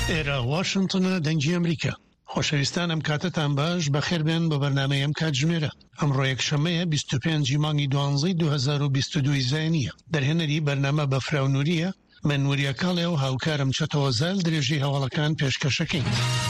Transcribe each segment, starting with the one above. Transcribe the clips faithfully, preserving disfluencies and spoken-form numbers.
ئێرە واشنگتنە دەنگی ئەمریکا. خۆشەویستان ئەم کاتتان باش بەخێر بێن بە بەرنامەی ئەم کاتژمێرە. ئەمڕۆ یەکشەمەیە بیست و پێنجی مانگی دوانزەی دوو هەزار و بیست و دوو زاینیە. دەرهێنەری بەرنامە بە فراونوریە من نوریە کاڵێ و هاوکارم چەتەوە زال درێژەی هەواڵەکان پێشکەشەکەین.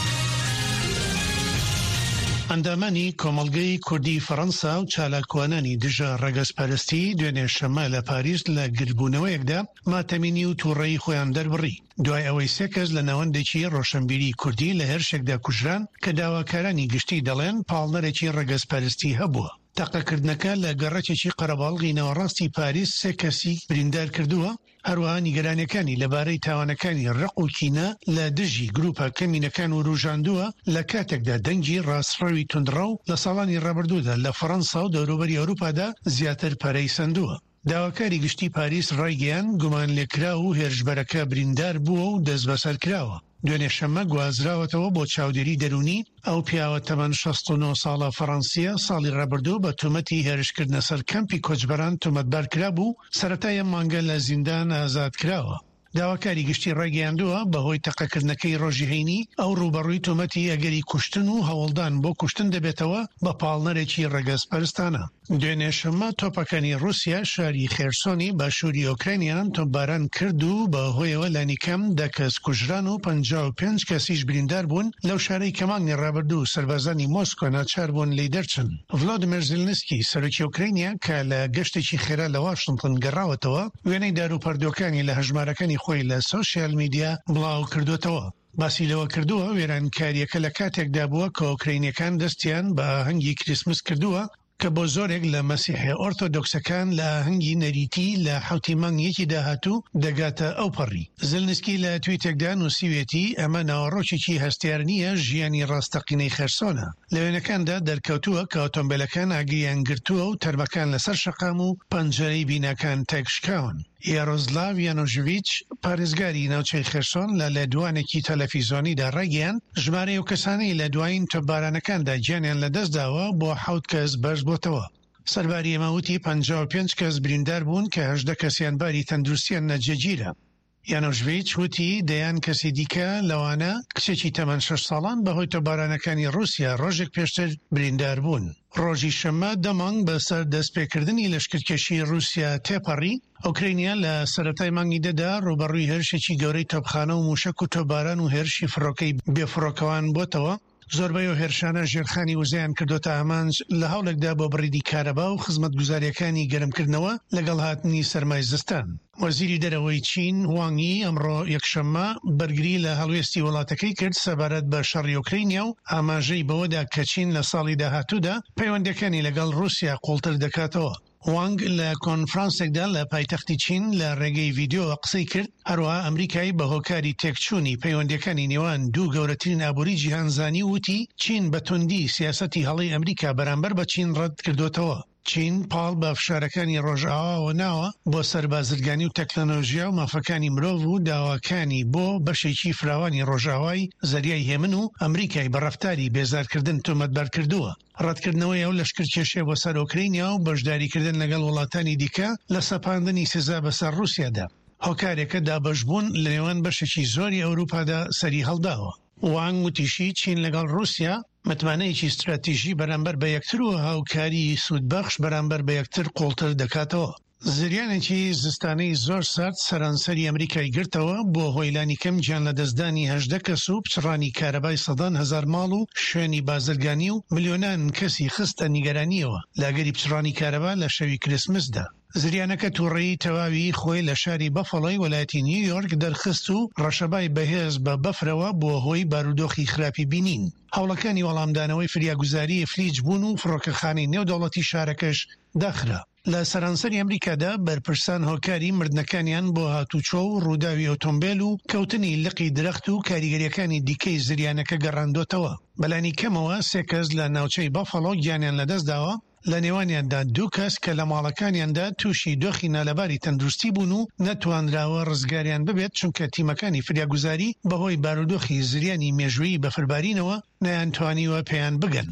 ئەندامانی کۆمەڵگەی کوردی فەڕەنسا و چالاکوانانی دژە ڕەگەزپەرستی دوێنێ شەمە لە پاریس لە گربوونەوەیەکدا ماتەمینی و تووڕەی خۆیان دەربڕی دوای ئەوەی سێ کەس لە ناوەندێکی ڕۆشنبیری کوردی لە هێرشێکدا کوژران کە داواکارانی گشتی دەڵێن پاڵنەرێکی ڕەگەزپەرستی هەبووە. تاقەکردنەکە لە گەڕەکێکی قەرەباڵغی ناوەڕاستی پاریس سێ کەسی بریندار کردووە. هەروەها نیگەرانیەکانی لەبارەی تاوانەکانی ڕق و کینە لە دژی گروپە کەمینەکان و ڕوژاندووە لە کاتێکدا دەنگی ڕاستڕەوی توندڕە و لە ساڵانی ڕابردوودا لە فەڕەنسا و دەوروبەری ئەوروپادا زیاتر پەرەی سندووە. داواکاری گشتی پاریس ڕایگەیان گومان لێکرا و هێرشبەرەکە بریندار بووە و دەست بەسەر کراوە. دوێنێ شەمە گوازراوەتەوە بۆ چاودێری دەرونی ئەو پیاوە تەمەن شەست و نۆ ساڵە فەڕەنسیە ساڵی ڕابردوو بە تومەتی هێرشکردنە سەر کەمپی کۆچبەران تومەتبار کرا بوو سەرەتای مانگە لە زیندان ئازاد کراوە. داواکاری گشتی ڕایگەیاندووە بەهۆی تەقەکردنەکەی ڕۆژی هەینی ئەو ڕوبەڕووی تومەتی ئەگەری کوشتن و هەوڵدان بۆ کوشتن دەبێتەوە بە پاڵنەرێکی ڕەگەزپەرستانە. دوێنێ شەمە تۆپەکانی رووسیا شاری خێرسۆنی باشووری ئۆکراینیان تۆپباران کرد و بەهۆیەوە لانیکەم دە کەس کوژران و پەنجا و پێنج کەسیش بریندار بوون لەو شارەی کە مانگی ڕابردوو سەربازانی مۆسکۆ ناچار بوون لی دەرچن. ڤلۆدیمیر زێلنسکی سەرۆکی ئۆکراینیا کە لە گەشتێکی خێرا لە واشنگتن گەڕاوەتەوە وێنەی داروپەردۆکانی لە هەژمارەکانی خۆی لە سۆشیال میدیا بڵاو کردوتەوە. باسی لەوە کردووە وێرانکاریەکە لە کاتێکدا بووە کە ئۆکراینیەکان دەستیان بە ئاهەنگی کریسمس کردووە کە بۆ زۆرێک لە مەسیحی ئۆرتۆدۆکسەکان لە ئاهەنگی نەریتی لە حوتی مانگیەکی داهاتوو دەگاتە ئەو پەڕی. زلنسکی لە تویتێکدا نووسیوێتی ئەمە ناوەڕۆکێکی هەستیار نییە ژیانی ڕاستەقینەی خێرسۆنە. لە وێنەکاندا دەرکەوتووە کە ئۆتۆمبیلەکان ئاگریان گرتووە و تەرمەکان لەسەر شەقام و پەنجەرەی بیناکان تێکشکاون. یاڕۆزلاڤ یانۆژڤیچ پارێزگاری ناوچەی خێرسۆن لە لێدوانێکی تەلەڤیزۆنیدا ڕایگەیان ژمارەی و کەسانەی لە دوایین تۆپبارانەکاندا گیانیان لەدەستداوە بۆ حەوت کەس بەرز بۆتەوە. سەرباری ئەمەوتی پەنجا و پێنج کەس بریندار بوون کە هەژدە کەسیان باری تەندروستیان نەجێگیرە. یانۆژڤیچ وتی دەیان کەسی دیکە لەوانە کچێکی تەمەن شەش ساڵان بەهۆی تۆپبارانەکانی رووسیا ڕۆژێک پێشتر بریندار بوون. ڕۆژی شەمە دەمانگ بەسەر دەستپێکردنی لەشکرکێشی رووسیا تێپەڕی. ئۆکراینیا لە سەرەتای مانگی دەدا ڕوبەڕووی هێرشێکی گەورەی تۆپخانە و موشک و تۆپباران و هێرشی فڕۆکەی بێفڕۆکەوان بۆتەوە. زۆربەی و هێرشانە ژێرخانی وزەیان کردوتە ئامانج لە هەوڵێکدا بۆ بڕیدی کارەبا و خزمەتگوزاریەکانی گەرمکردنەوە لەگەڵ هاتنی سەرمای زستان. وەزیری دەرەوەی چین وانگی ئەمڕۆ یەکشەممە بەرگری لە هەڵوێستی وڵاتەکەی کرد سەبارەت بە شەڕی ئۆکراینیا و ئاماژەی بەوەدا کە چین لە ساڵی داهاتوودا پەیوەندەکانی لەگەڵ رووسیا قوڵتر دەکاتەوە. وانگ لە کۆنفرانسێکدا لە پایتەختی چین لە ڕێگەی ڤیدیۆ قسەی کرد. هەروەها ئەمریکای بە هۆکاری تێکچوونی پەیوەندیەکانی نێوان دوو گەورەترین ئابووری جیهانزانی وتی چین بە توندی سیاسەتی هەڵەی ئەمریکا بەرامبەر بە چین ڕەت کردوتەوە. چین پاڵ بە فشارەکانی ڕۆژئاواوە ناوە بۆ سەربازرگانی و تەکنۆلۆژیا و مافەکانی مرۆڤ و داواکانی بۆ بەشێکی فراوانی ڕۆژئاوای زەریای هێمن و ئەمریکای بە ڕەفتاری بێزارکردن تۆمەتبار کردووە. ڕەتکردنەوەی ئەو لەشکرکێشێ بۆ سەر ئۆکراینیا و بەشداریکردن لەگەڵ وڵاتانی دیکە لە سەپاندنی سزا بەسەر رووسیادا. هۆکارێکە دابەشبوون لە نێوان بەشێکی زۆری ئەوروپادا سەری هەڵداوە. وانگ وتیشی چین لەگەڵ رووسیا متمانەیەکی استراتیژی بەرامبەر بە یەکتر و هاوکاری سوودبەخش بەرامبەر بە یەکتر قوڵتر دەکاتەوە. زریانێکی زستانەی زۆر سارد سەرانسەری ئەمریکای گرتەوە بۆ هۆیلانی کەم گیان لە دەستدانی هەژدە کەس و پچڕانی کارەبای سەدان هەزار ماڵ و شوێنی بازرگانی و ملیۆنان کەسی خستە نیگەرانیەوە لاگەری پچڕانی کارەبا لە شەوی کریسمسدا. زریانەکە تووڕەیی تەواوی خۆی لە شاری بەفەڵی وەلایەتی نیویۆرک دەرخست و ڕەشەبای بەهێز بە بەفرەوە بۆ هۆی بارودۆخی خراپی بینین. هەوڵەکانی وەڵامدانەوەی فریاگوزاری فلیج بوون و فڕۆکەخانەی نێودەوڵەتی شارەکەش داخرا. لە سەرانسەری ئەمریکادا بەرپرسان هۆکاری مردنەکانیان بۆ هاتوچۆ و ڕووداوی ئۆتۆمبیل و کەوتنی لقی درەخت و کاریگەریەکانی دیکەی زریانەکە گەڕاندۆتەوە. بەلانی کەمەوە سێ کەس لە ناوچەی بەفەڵۆ گیانیان لەدەستداوە. لە نێوانیاندا دوو کەس کە لە ماڵەکانیاندا تووشی دۆخی نالەباری تەندروستی بوون و نەتوانراوە ڕزگاریان ببێت چونکە تیمەکانی فریاگوزاری بەهۆی بارودۆخی زریانی مێژوویی بەفربارینەوە نەیانتوانیوە پێیان بگەن.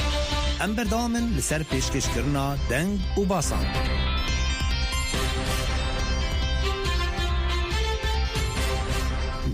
ئەم بەردەوامن لەسەر پێشکەشکردنا دەنگ و باسان.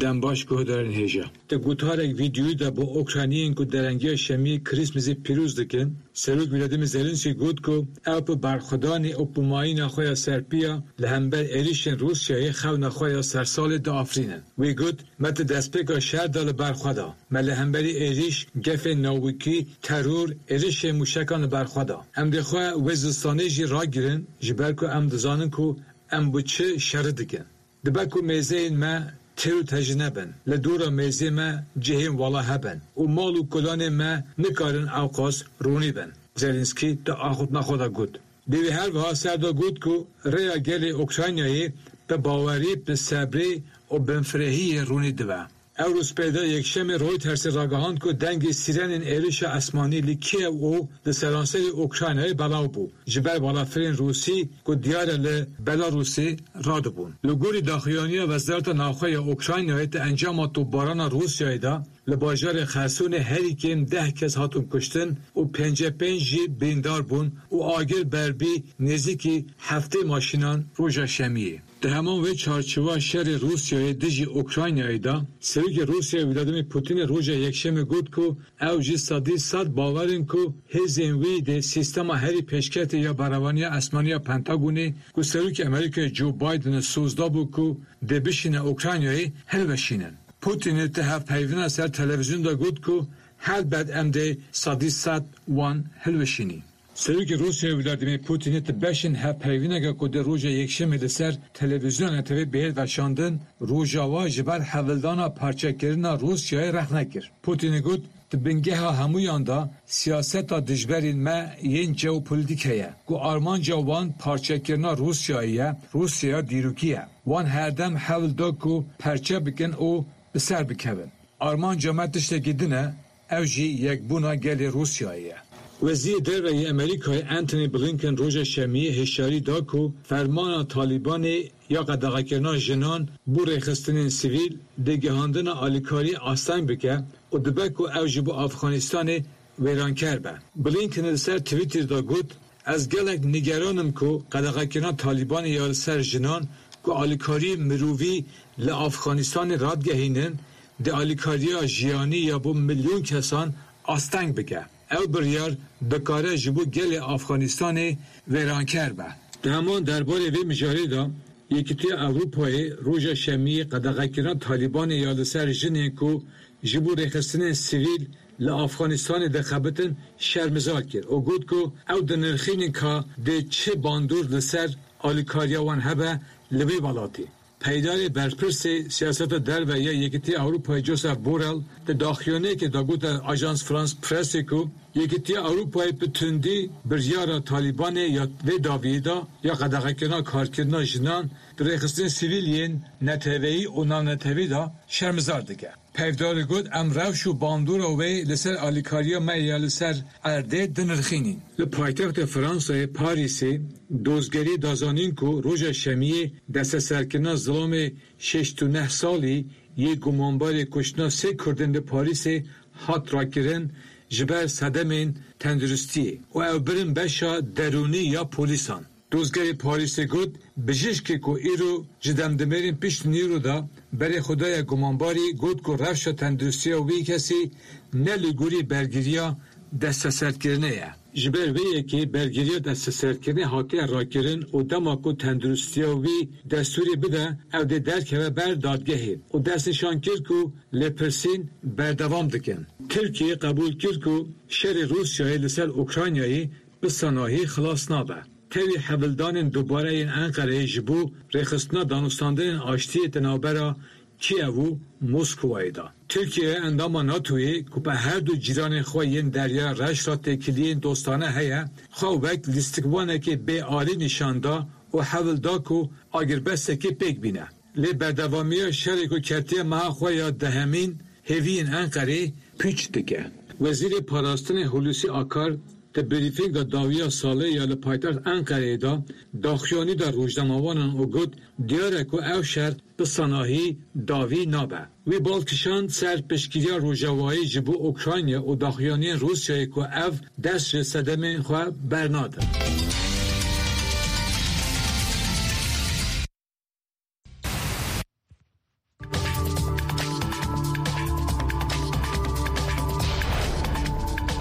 دنباش که دارن هجا تا گوتارک ویدیوی دا با اوکراینین که درنگی شمی کریسمزی پیروز دکن سروک ولادیمیر زلنسکی گوت که اپ برخدان اپوماین خویا سرپیا لهمبر اریشن روسیای خو نخویا سرسال دا آفرینن وی گوت مت دسپیکا شهر دال برخدا ملهمبری اریش گف ناویکی ترور اریش موشکان برخدا ام دخوا وزستانی جی را گیرن جبر که ام دزانن که ام بچه شر دکن دبکو میزین ما ترو تجنبن لدورا میزی ما جهیم والا هبن و مال و کلان ما نکارن اوقاس رونی بن زلنسکی تا آخود نخودا گود دیوی هر وها سردا گود که ریا گل اوکراینایی به باوری به صبری و بنفرهی رونی دوه او روز پیدا یک شم روی ترس راگهاند که دنگ سیرن ایریش اسمانی لیکیه او ده سرانسری اوکراینای بلاو بو جبر بالافرین روسی که دیار لبلاروسی راد بون لگوری داخلیانی وزارت ناخوی اوکراینای تا انجام توباران روسیای دا لباجار خرسون هری کم ده کس هاتون کشتن و پنجه پنجی بیندار بون و آگر بربی نزدیکی هفته ماشینان روژا شمیه ده همان وی چارچوه شهر روسیای دجی اوکراینای دا سروک روسیای ولادیمیر پوتین روژا یکشم گود که او جی صدی صد باورن که هزین وی ده سیستم هری پیشکت یا براوانی اسمانی پنتاگونی که سروک امریکای جو بایدن سوزدا بو که ده بشین اوکراینای هل بشینن پوتین اتحاف پیونا سر تلویزیون دا گود که هل بد ام ده صدی صد وان هل بشینی سروک روسیای ولادیمیر پوتین ات بشین هف پیوینه که ده روژا یکشم لسر تلویزیون اتوی بهل وشاندن روژاوا جبر حولدانا پارچه کرنا روسیای رخ نکر پوتین گود تبنگه ها همویان دا سیاست دا دجبرین ما ین جو پولیتیکه گو آرمان جوان پارچه کرنا روسیاییه روسیا دیروکیه وان هردم حول دا که پرچه بکن او بسر بکون آرمان جامعتش تگیدنه او جی یک بونا گل روسیاییه وزیر درباره امریکای انتونی بلینکن روژ شمی هشیاری دا که فرمان طالبان یا قدغه کردن جنان بو ریخستن سیویل دگهاندن آلیکاری آسان بکه و دبک و اوجب افغانستان ویران کرده. بلینکن سر تویتر دا گفت از گلک نگرانم که قدغه کردن طالبان یا سر جنان که آلیکاری مروی لافغانستان رادگهینن ده آلیکاری جیانی یا بو میلیون کسان آستنگ بکه. او بریار دکاره جبو گل افغانستان ویران کرده. همان درباره وی مجاری دا یکیتی اروپای روژا شمی قدغه کردن طالبان یا سر جنین که جبو ریخستن سیویل لافغانستان دخبتن شرمزار کرد. او گود که او دنرخین که ده چه باندور لسر آلیکاریوان هبه لبی بالاتی. پیدار برپرس سیاست در و یا یکیتی اروپای جوزف بورل ده داخلیانه که دا گود آژانس فرانس پرسی که یکیتی اروپای بتندی برجار طالبان یا و داویدا یا قدغه کردن کارکردن جنان در ریخستن سیویلین نتوی و نانتوی دا شرمزار دگه. پیدار گود ام روش و باندور و وی لسر آلیکاریا ما یا لسر ارده دنرخینین. لپایتخت فرانسه پاریسی دوزگری دازانین که روژا شمیه دست سرکنا ظلام شش و نه سالی یک گمانبار کشنا سه کردن پاریس هات را کرن جبر صدمین تندرستی و او برن بشا درونی یا پولیسان. دوزگری پاریس گود بجش که که ایرو جدم دمرین پیش نیرو دا برای خدای گمانباری گود که رفشا تندرستی و وی کسی نلگوری برگیریا دست سرکرنه یا. جبر ویه که برگیریا دست سرکرنه حاطی را کرن و دما که تندرستی و وی دستوری بده او ده درک و بر دادگهی و دستشان کرد که لپرسین بردوام دکن. ترکیه قبول کرد که شر روسیای لسر اوکراینایی به صناعی خلاص نابه. توی حولدان دوباره این انقره جبو ریخستنا دانستاندن آشتی تنابرا کیو و موسکوای دا. ترکیه اندام ناتوی که به هر دو جیران خواهی دریا رش را تکیلی دوستانه هیا خواه وقت لیستکوانه که به آلی نشانده و حولدا که آگر بسته که پیک بینه. لی بردوامی شرک و کرتی مها خواهی دهمین هیوین انقره پیچ دکه. وزیر پاراستن هلوسی آکار te briefinga dawiya sale ya li paytaxt Enqereyê da daxuyanî da rojnamawanan û got diyare ku ew şer bi sanahî dawî nabe. Wê balkişand ser piştgiriya rojavayî ji bo Ukrayna û daxuyaniyên Rusyayê ku ev dest ji sedemên xwe bernadin.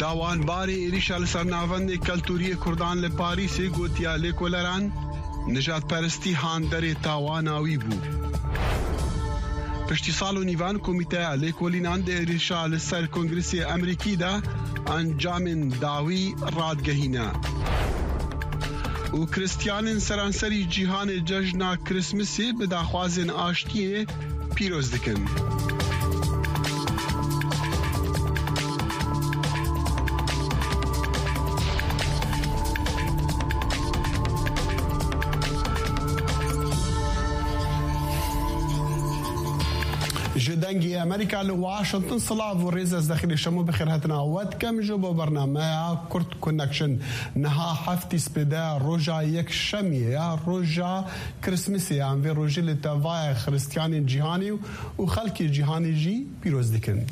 تاوان باری ایریشا لسر ناوند کلتوری کردان لپاریسی گوتیا لیکولران نجات پرستی هاندر تاواناوی بو. پشتی سال و نیوان کمیته لیکولینان ده ایریشا لسر کنگرسی امریکی ده انجام داوی رادگهینا. و کریستیانین سرانسری جیهان جشن کریسمسی به داخوازن آشتیه پیروز دکن. جدنگی امریکا لواشنطن صلاف و ریز از داخل شما بخیر هتنا ود کم جو با برنامه کرد کنکشن نها هفتی سپیده روژا یک شمیه روژا کریسمسی هم و روژی لطوای خریستیان جیهانی و خلق جیهانی جی پیروز دکن.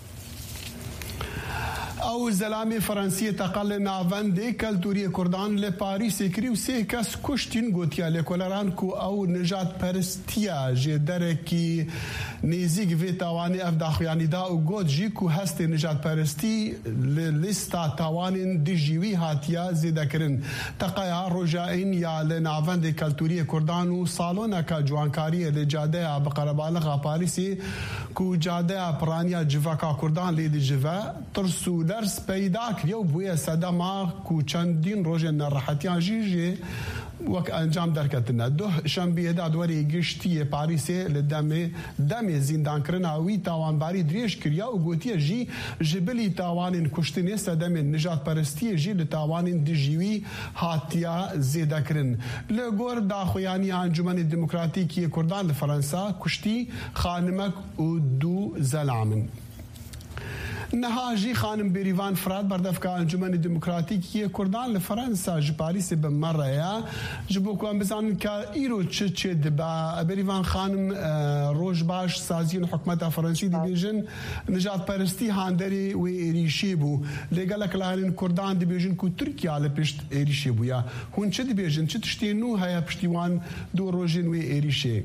او زلامی فرانسیه تقل ناوندی کلتوری کردان لپاریس کری و سه کس کشتین گوتیا لیکولران کو او نجات پرستیا جه درکی نیزیگ وی تاوانی اف داخویانی دا او گوت جی کو هست نجات پرستی لیستا تاوانین دی جیوی هاتیا زیده کرن تقایا روژائین یا لناوندی کلتوری کردان و سالونا کا جوانکاری لجاده بقربالغا پاریسی کو جاده پرانیا جواکا کردان لیدی جوا ترسو درس پیدا کریو بوی صدما کو چندین روز نراحتیان جیجی وک انجام درکتنا دو شنبه دا دوری گشتی پاریسی لدم دم زندان کرنا وی تاوان باری دریش کریا و گوتی جی جبلی تاوانین کشتنی صدم نجات پرستی جی لتاوانین دیجیوی هاتیا زیده کرن لگور دا خویانی انجمن دموکراتیکی کردان لفرانسا کشتی خانمک و دو زلامن نهاجی خانم بریوان فراد بردفکا انجمن دموکراتیکی کردان لفرانسا جپاریس به مریا جبو کوام بزن که ایرو چه چه دبا بریوان خانم روش باش سازین حکمت فرانسی دی بیجن نجات پرستی هاندری و ایریشی بو لگلک لارین کردان دی بیجن کو ترکیه لپشت ایریشی بو یا هون چه دی بیجن چه تشتینو هیا پشتیوان دو روژین و ایریشی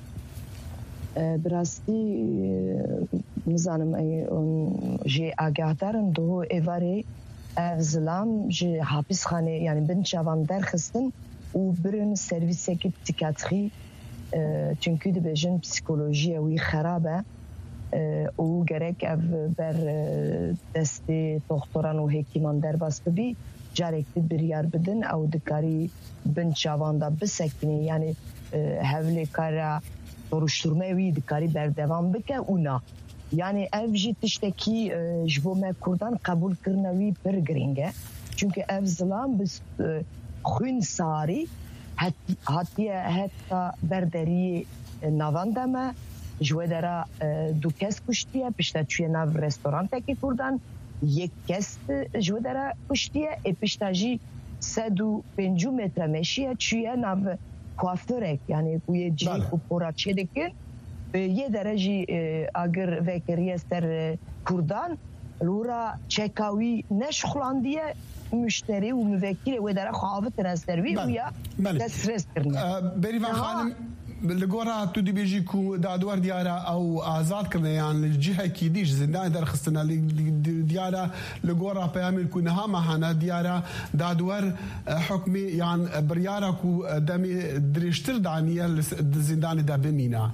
براستی مزانم ای جی آگاهدارم دو ایواری افزلام جی حابس خانه یعنی بن چوان درخستن و برن سرویس کی پسیکاتری چونکی دی بیجن پسیکولوژی وی خرابه و گرک اف بر دستی دکتران و حکیمان در باس ببی جارکتی بریار بدن او دکاری بن چوان دا بسکنی یعنی حولی کارا soruşturma wî dikarî berdewam bike û na yani ev jî tiştekî ji bo me Kurdan qebûl kirina wî pir giring e çünkü ev zilam bi xwîn sarî hatiye heta berderiyê navanda me ji we dera du kes kuştiye pişta çûye nav restorantekî Kurdan yek kes ji we dera kuştiye ê pişta jî sed û pêncû metre meşiye çûye nav kuaförek yani bu yeci bu poraçedekin ye derece agar vekeriye ser Kurdan lura çekavi neşxulan diye müşteri ve müvekkili ve dere xavet transfervi ve ya destres kirne. Berivan Hanım لگورا تو دی بیجی کو دادوار دیارا او آزاد کرده یعنی جهه کی دیش زندان در خستنا دیارا لگورا پیامل کو نها مهانا دیارا دادوار حکمی یعنی بریارا کو دمی درشتر دانیه زندان دا بمینا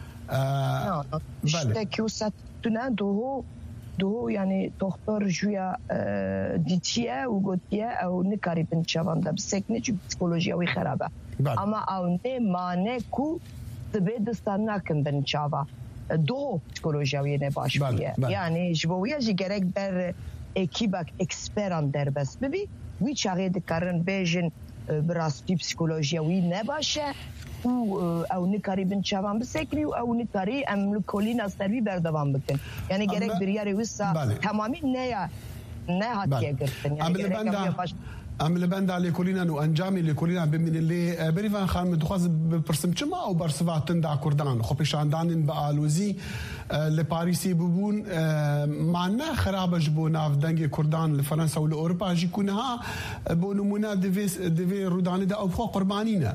işte ki o satuna doğu doğu yani doktor juya ditiye u gotiye o ne karibin çavanda bisekne çünkü psikoloji o kharabe ama o ne mane ku tebe dastanakin ben çava doğu psikoloji o ne başlıyor yani jboya ji gerek ber ekibak eksperan derbes bebi vi çare de karın bejin براستی پسیکولوژیا وی نباشه و او نکاری بن چوان بسکری و او نکاری ام کلی ناستری بردوام بکن یعنی گرک بریاری وسا تمامی نه نه هاتیه گرفتن یعنی گرک ام لبند على كلنا وانجامي لكلنا بمن اللي بريفان خان مدخواز برسم چما او برسواتن دا كردان خو پیشاندان بالوزي لباريسي ببون معنا خراب جبو ناف دنگ كردان لفرنسا والاوروبا جي كونها بونمونا ديفيس ديفي رودان دا او قربانينا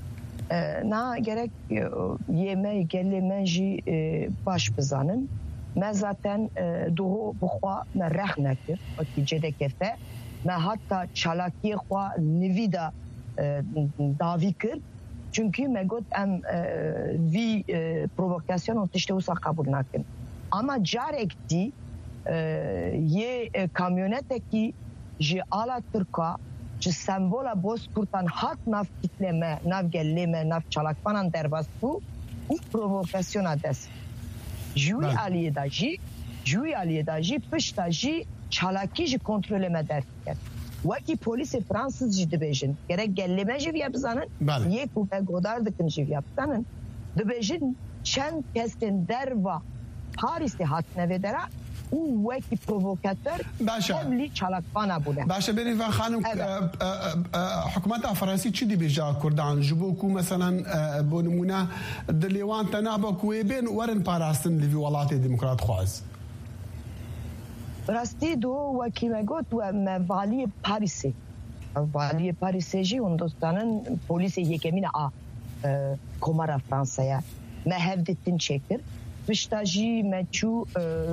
نا gerek yeme geleme ji baş bizanın ما zaten دوه بخوا ما رخ نکر وقتی جده کفته ما حتی چالاکی خوا نویدا داوی کرد çünkü me got em vi provokasyon o tişte usa kabul nakin ama carek di ye kamyoneteki ji ala Türka ji sembola Bozkurt'tan hat nav kitleme nav gelleme nav çalakpanan derbastu u provokasyona des Jui aliye da ji Jui aliye da ji pişta ji çalaki ji kontroleme derken Waki polisi Fransız ji dibêjin gerek gelleme ji yapsanın yek û me godar dikin ji yapsanın dibêjin çend kesên derva Paris'te hatine vedera û wekî provokatör hemlî çalakbana bûne. Başa Berivan Xanım hikûmeta Fransî çi dibêje Kurdan ji bo ku meselan bo nimûne di lêwan te nabe ku ê bên werin parastin li vî welatê demokrat xwaz. راستی دو وکیل گفت و موالی پاریسی موالی پاریسی جی هندوستانın polisi yekemine a komara Fransa'ya mehevdetin çekir piştaji meçu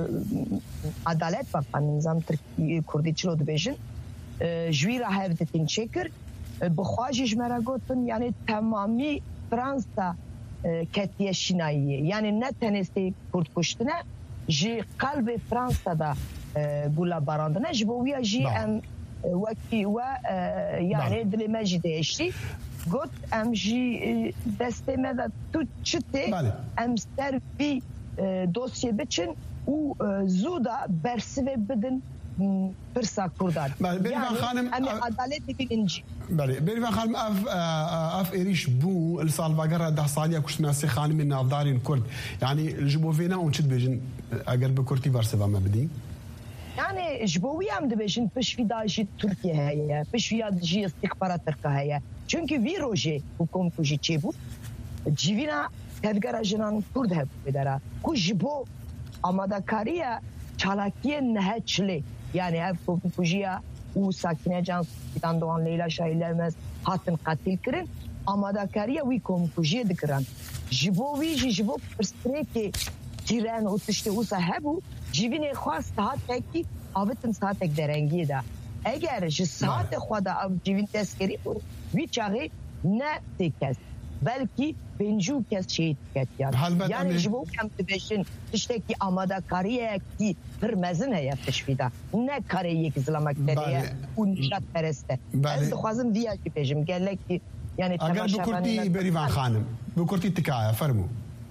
adalet bakanı nizam Türkiye Kurdiçlo dibêjin jwîra hevdetin çekir bixwaji jmera gotin yani tamamî Fransa ketiye şinayiye yani ne tenesi Kurd kuştine ji kalbi Fransa'da بولا باراندنه جبويا جي ام وكي و يعني دلي ماجي ديشتي قلت ام جي دستي ماذا تشتي ام سيرفي دوسيي بتشن و زودا برسوي بدن برسا كردان يعني خانم ام عدالت بينجي بله بيرفان خانم اف اف ايريش بو السالفاغرا ده صاليا كش ناسي خانم نافدارين كرد يعني الجبوفينا ونشد بيجن اگر بكرتي فارسبا ما بدي Yani jbovi am dibêjin pişvîda jî Tirkiye heye pişvîya jî istixbarat Tirka heye çünkü vî rojê hukum ku jî çêbû civîna tevgera jinan Kurd hebû vedera ku ji bo amadakariya çalakiyê nehe çilê yani ev kujiya û Sakine Can Sultan Doğan Leyla Şahîlermez hatin qatil kirin amadakariya wî komkujiyê dikirin ji bo wî jî ji bo pirsgirêkê tîren û tiştê wisa hebû civînê xwe saetekî avitin saetek derengiyê de eger ji saetê xwe de ev civîn destgerî wî çaxê ne tê kes belkî pêncû kes şehîd ketiyan yani ji bo em dibêjin tiştekî amadakariyekî pir mezin heye pişvî de ne karê yek zilamek dereye û nijadperest e ez dixwazim vîya jî bêjim gelekî yani eger bi Kurtî Berivan Xanım bi Kurtî tikaya fermû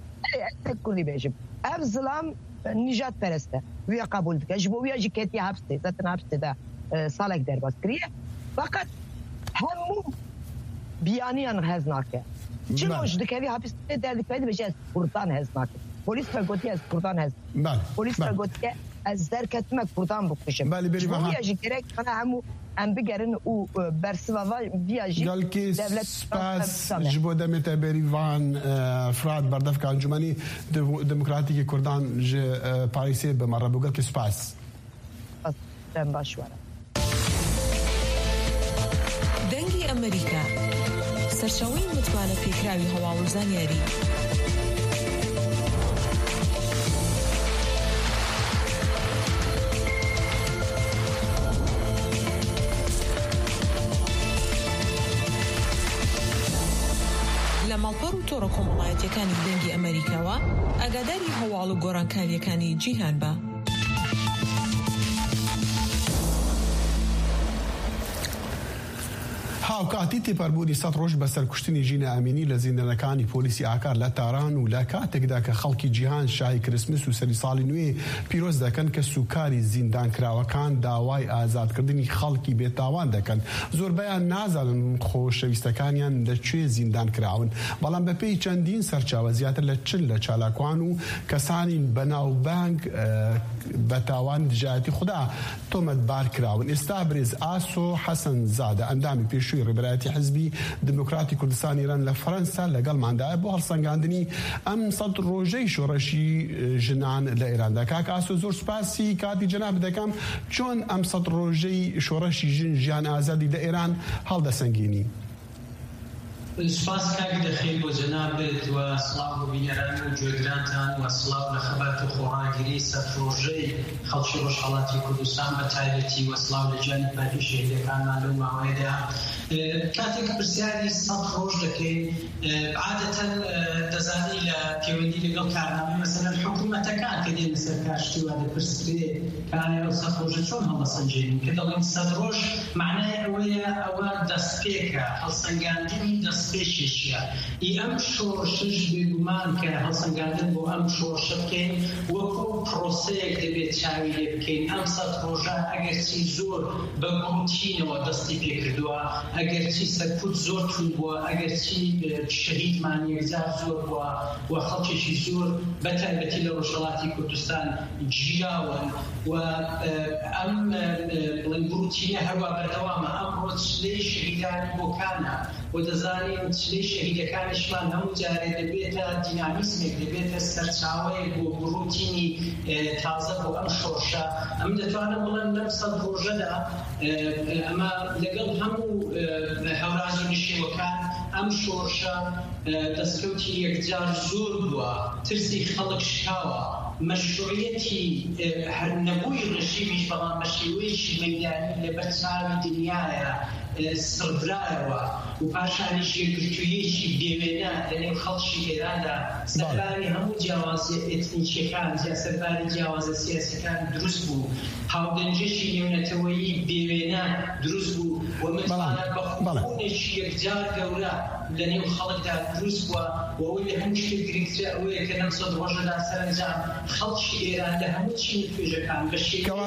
ez Kurdî bêjim ev zilam نجات پرسته وی قبول دکه جبو وی جکتی هفته zaten hapiste de salak derbas kiriye fakat hemu biyaniyan heznake çiloj dikevi hapiste derdikleri beje Kurdan heznake polis ve gotiye Kurdan hez polis ve gotiye ez derketmek Kurdan bukuşum jibو وی gerek bana hemu em bigerin u bersiva viaji devlet spas jibo demet Berivan Frad bardaf kanjumani demokratik Kurdan je Paris'e be marabu gal ki spas ben başwara dengi Amerika serşawi mutwana fikrawi hawawrzan yari ماڵپەڕ و تۆڕە کۆمەڵایەتیەکانی دەنگی ئەمریکاوە ئاگاداری هەواڵ و گۆڕانکاریەکانی جیهان بە. هاوکاتی تێپەربوونی سەد ڕۆژ بەسەر کوشتنی ژینە ئەمینی لە زیندەنەکانی پۆلیسی ئاکار لە تاران و لە کاتێکدا کە خەڵکی جیهان شای کرسمس و سەری ساڵی نوێ پیرۆز دەکەن کە سوکاری زیندانکراوەکان داوای ئازادکردنی خەڵکی بێتاوان دەکەن زۆربەیان نازانن خۆشەویستەکانیان لەکوێ زیندان کراون بەڵام بەپێی چەندین سەرچاوە زیاتر لە چل لە چالاکوان و کەسانی بەناوبانگ بەتاوان دژایەتی خوددا تۆمەتبار کراون ئێستا برێز ئاسۆ حەسەن زادە ئەندامی پێشووی ڕێبەرایەتی حزبی دموکراتی کوردستانی ئیران لە فەرەنسا لەگەڵماندایە بۆ هەڵسەنگاندنی ئەم سەد ڕۆژەی شۆڕەشی ژنان لە ئێراندا کاک ئاسۆ زۆر سوپاسی کاتی جەناب دەکەم چۆن ئەم سەد ڕۆژەی شۆڕەشی ژن ژیان ئازادی لە ئێران هەڵدەسەنگێنی سپاس کاک دەخێن بۆ جەنابێت و سڵاو بۆ بینەران و گوێگرانتان و سڵاو لە خەبات و خۆڕاگیری سەرپرۆژەی خەڵکی ڕۆژهەڵاتی کوردستان بە تایبەتی و سڵاو لە جانی پارتی شێعرەکانمان لەو ماوەیەدا کاتێک پرسیاری سەد ڕۆژ دەکەین عادەتەن دەزانی لە پەیوەندی لەگەڵ کارنامەی مەسەلەن حکوومەتەکان کە دێنە سەر کاشتی وا دەپرسرێ کانێ ئەو سەد ڕۆژە چۆن هەڵەسەنجێنین کە دەڵێن سەد ڕۆژ معنای ئەوەیە ئەوە دەستپێکە هەڵسەنگاندنی دەستپێکێکیە ئی ئەم شۆڕشش بێگومان کە هەڵسەنگاندن بۆ ئەم شۆڕشە بکەین وەکو پرۆسەیەک دەبێت چاوی لێ بکەین ئەم سەد ڕۆژە ئەگەرچی زۆر بە گوتینەوە دەستی پێکردووە ئەگەرچی سەرکوت زۆر توون بووە ئەگەرچی شەهیدمان یەکجار زۆر بووە و خەڵکێکی زۆر بەتایبەتی لە ڕۆژهەڵاتی کوردستان گیراون و ئەم بڵندبوتینە هەروە بەردەوامە ئەمڕۆ چلەی شەهیدانی بۆکانە و دەزانین چلەی شەهیدەکانیشمان هەموو جارێ دەبێتە دینامیزمێک دەبێتە سەرچاوەیەک بۆ بڕوتینی تازە بۆ ئەم شۆڕشە ئەم دەتوانە بڵێن لەم سەد ڕۆژەدا ئەمە لەگەڵ هەموو هەوراز و نشێوەکان ئەم شۆڕشە دەستکەوتی یەکجار زۆر بووە ترسی خەڵک شکاوە مەشروعیەتی هەر نەبووی ڕژیمیش بەڵام بە شێوەیەکی مەیدانی لەبەر چاوی دنیایە سڕدرایەوە و پاشانیش یەکگرتوویەکی بێوێنە لەنێو خەڵکی ئێراندا سەرباری هەموو جیاوازیە ئێتنیکیەکان یا سەرباری جیاوازە سیاسیەکان دروست بوو هاودەنجێکی نێونەتەوەیی بێوێنە دروست بوو و متمانە بە خۆنێکی یەکجار گەورە لەنێو خەڵکدا دروست بووە و ئەوەی لە هەموو شتێک گرنگترە ئەوەیە کە لەم سەد ڕۆژەدا سەرنجام خەڵکی ئێران لە هەموو چین و توێژەکان بە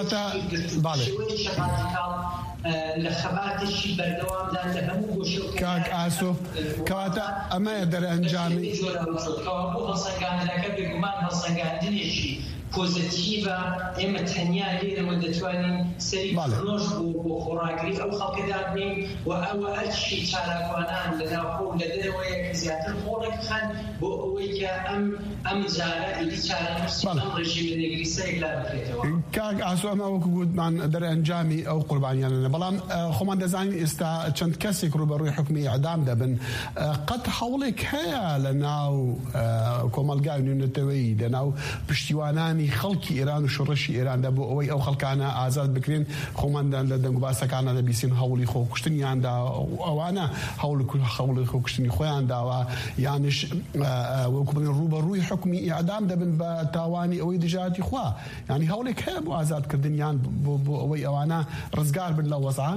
شێوەیەکی رادیکاڵ لە خەباتێکی بەردەوامدا لە هەموو گۆشە کاک ئاسۆ کەواتە ئەمەیە دەرئەنجامی بۆ هەڵسەنگاندنەکە بێگومان هەڵسەنگاندنێکی پۆزیتیڤە ئێمە تەنیا لێرەوە دەتوانین سەری فرۆش بۆ خۆڕاگری ئەو خەڵکەدا بنین و ئەوە هەرچی چالاکوانان لەناوخۆ و لە دەرەوەیە کە زیاتر خۆڕێک خەن بۆ ئەوەی کە ئەم ئەم جارە ئیدی چارەنووسی ئەم ڕژیمە نێگریسەیەک لا بکرێتەوە. کاک ئاسۆ ئەمە وەکو گوتمان دەرئەنجامی ئەو قوربانیانە بەڵام خۆمان دەزانین ئێستا چەند کەسێک ڕوبەڕووی حکمی ئیعدام دەبن قەت هەوڵێک هەیە لە ناو کۆمەلگای نوێنەتەوەیی لە ناو پشتیوانانی خەڵکی ئێران و شۆڕشی ئێراندا بۆ ئەوەی ئەو خەڵکانە ئازاد بکرێن خۆماندان لە دەنگ و باسەکانە دەبیستین هەوڵی خۆکوشتنیاندا ئەوانە هەوڵی خۆکوشتنی خۆیان داوە یانش وەکو بڵێن ڕوبەڕووی حکمی ئیعدام دەبن بە تاوانی ئەوەی دژاتی خوا یعنی هەوڵێک هەیە بۆ ئازادکردنیان بۆ ئەوەی ئەوانە ڕزگار بن لە وەزعە.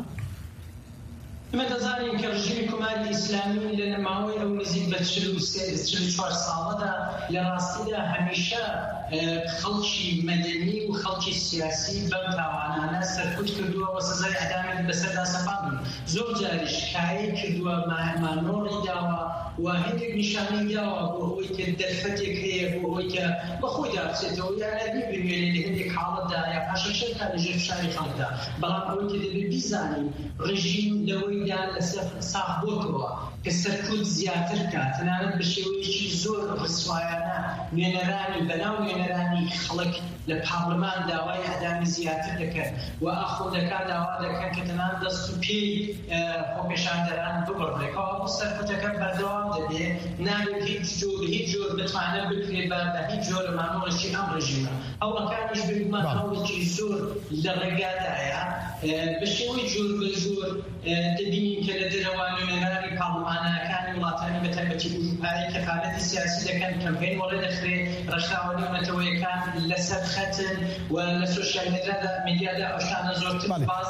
ئمە دەزانین کە ڕژیمی کۆماری ئیسلامی لە نەماوەی ئەو نزیک بە چل و چوار ساڵەدا لە ڕاستیدا هەمیشە خەڵکی مەدەنی و خەڵکی سیاسی بەم تاوانانە سەرکوت کردووە و سزای ئەعدامی بەسەردا سەپاندن زۆر جاری شکایەت کردووە مانۆڕی داوە و هەندێک نیشانەی داوە بۆ ئەوەی کە دەرفەتێک هەیە بۆ ئەوەی کە بەخۆیدا بچێتەوە یان ببینێت لە هەندێک حاڵەتدا یا پاشەکشەکان لەژێر فشاری خەڵکدا بەڵام ئەوەی کە دەبێت بیزانین ڕژیم لەوەیدا لەسەر ساخ بۆتەوە کە سەرکوت زیاتر کات تەنانەت بە شێوەیەکی زۆر ڕسوایانە نوێنەرانی بەناو نوێنەرانی خەڵک لە پارلەمان داوای ئەعدامی زیاتر دەکەن و ئاخۆندەکان داوا دەکەن کە تەنانەت دەست و پێی خۆپێشاندەران ببڕێکەوە بۆ سەرکوتەکە بەردەوام دەبێت نابێت هیچ جۆر هیچ جۆر بتوانێت بکرێت بە هیچ جۆرە مانۆڵێکی ئەم ڕژیمە هەوڵەکانیش بێگومان هەوڵێکی زۆر لە ڕێگادایە بە شێوەی جۆر بە جۆر دەبینین کە لە دەرەوە نوێنەرانی پارلەمانەکانی وڵاتانی بەتایبەتی ئوروپایی کەفالەتی سیاسی دەکەن کەمپین وەڵێ دەخرێ ڕەشاوە نێونەتەوەیەکان لەسەر خەتن و لە سۆشیال میدیادا ئەوشانە زۆرتر باز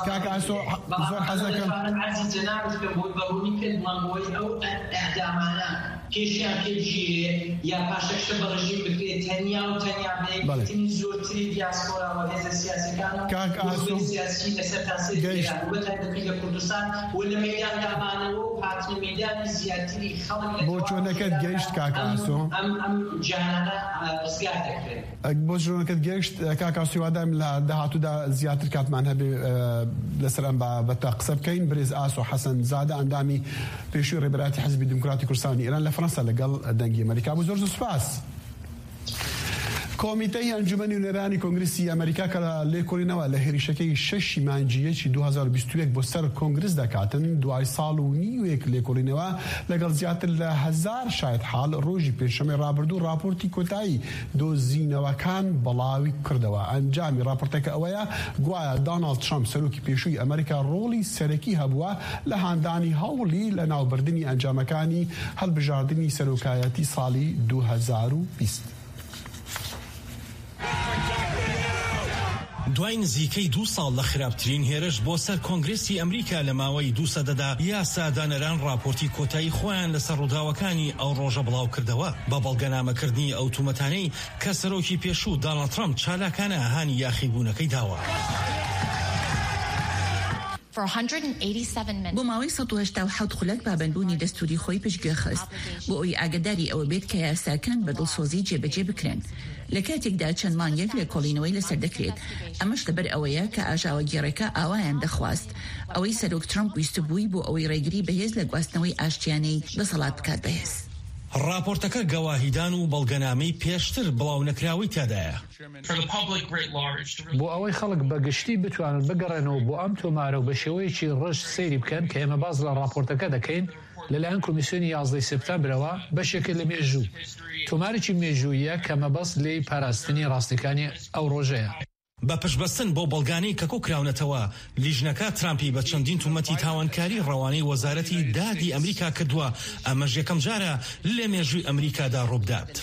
عەرزی جەنابت کە بۆی بەڕوونی کرد بڵام بۆی ئەو ئەعدامانە کێشیان پێبژێرێ یا پاشەکشە بە ڕژیم بکرێت تەنیا و تەنیا بەیەکتنی زۆرتری دیاسپۆرا و هێزە سیاسیەکان و سیاسی لەسەر تاسێت و بەتایبەتی لە کوردستان و لە مەیدان دامانەوە و هاتنە مەیدانی زیاتری خەڵک بۆ چۆنەکەت گەیشت کاک ئاسۆ ئەم جانانە ڕزگار دەکرێت بۆ چۆنەکەت گەیشت کاک ئاسۆ وادام لە داهاتوودا زیاتر کاتمان هەبێ لەسەر ئەم بابەتە قسە بکەین برێز ئاسۆ حەسەن زادە ئەندامی پێشووی ڕێبەراتی حیزبی دیموکراتی کوردستانی ئێران لە فەرەنسا لەگەڵ دەنگی ئەمریکا بۆ زۆر زۆر سوپاس. کۆمیتەی ئەنجومەنی نوێرانی کۆنگرسی ئەمریکا کە لێکۆڵینەوە لە هێرشەکەی شەشی مانگیەکی دو هەزار و بیست و یەک بۆ سەر کۆنگرس دەکاتن دوای ساڵ و نیوێک لێکۆڵینەوە لەگەڵ زیاتر لە هەزار شاید حاڵ ڕۆژی پێشەمەی ڕابردوو راپۆرتی کۆتایی دۆزینەوەکان بەڵاوی کردەوە. ئەنجامی راپۆرتەکە ئەوەیە گوایە دۆناڵد ترامپ سەرۆکی پێشووی ئەمریکا ڕۆڵی سەرەکی هەبووە لە هاندانی هەوڵی لە ناوبردنی ئەنجامەکانی هەڵبژاردننی سەرۆکایەتی ساڵی دو هەزار و بیست. دوای نزیکەی دو ساڵ لە خراپترین هێرش بۆ سەر کۆنگرسی ئەمریکا لە ماوەی دو سەدەدا یاسادانەران راپۆرتی کۆتایی خۆیان لەسەر ڕووداوەکانی ئەو ڕۆژە بڵاو کردەوە بە بەڵگەنامەکردنی ئەو تومەتانەی کە سەرۆکی پێشوو دۆناڵد ترامپ چالاکانە هانی یاخیبوونەکەی داوە. بۆ ماوەی سەد و هەشتا و حەوت خولەک پابەندبوونی دەستوری خۆی پشتگوێ خست بۆ ئەوی ئاگاداری ئەوە بێت کە یاساکان بە دڵسۆزی جێبەجێ بکرێن لە کاتێکدا چەند مانگێک لە کۆڵینەوەی لەسەر دەکرێت. ئەمەش لەبەر ئەوەیە کە ئاژاوە گێڕەکە ئاوایان دەخواست ئەوەی سەرۆک ترامپ ویست بووی بۆ ئەوەی ڕێگری بەهێز لە گواستنەوەی ئاشتیانەی دەسەڵات بکات بەهێز. راپۆرتەکە گەواهیدان و بەڵگەنامەی پێشتر بڵاو نەکراوی تیادایە بۆ ئەوەی خەڵک بەگشتی بتوانن بگەڕێنەوە بۆ ئەم تۆمارە و بە شێوەیەکی ڕژ سەیری بکەن کە ئێمە باز لە راپۆرتەکە دەکەین لەلایەن کۆمیسیۆنی یازدەی سپتامبرەوە بەشێکە لە مێژوو تۆمارێکی مێژوویە کە مەبەست لێی پاراستنی ڕاستیەکانی ئەو ڕۆژەیە. بە پشبەستن بۆ بەڵگانەی کە کۆکراونەتەوە لیژنەکە ترامپی بە چەندین تومەتی تاوانکاری ڕەوانەی وەزارەتی دادی ئەمریکا کردووە. ئەمەش یەکەم جارە لە مێژووی ئەمریکادا ڕووبدات.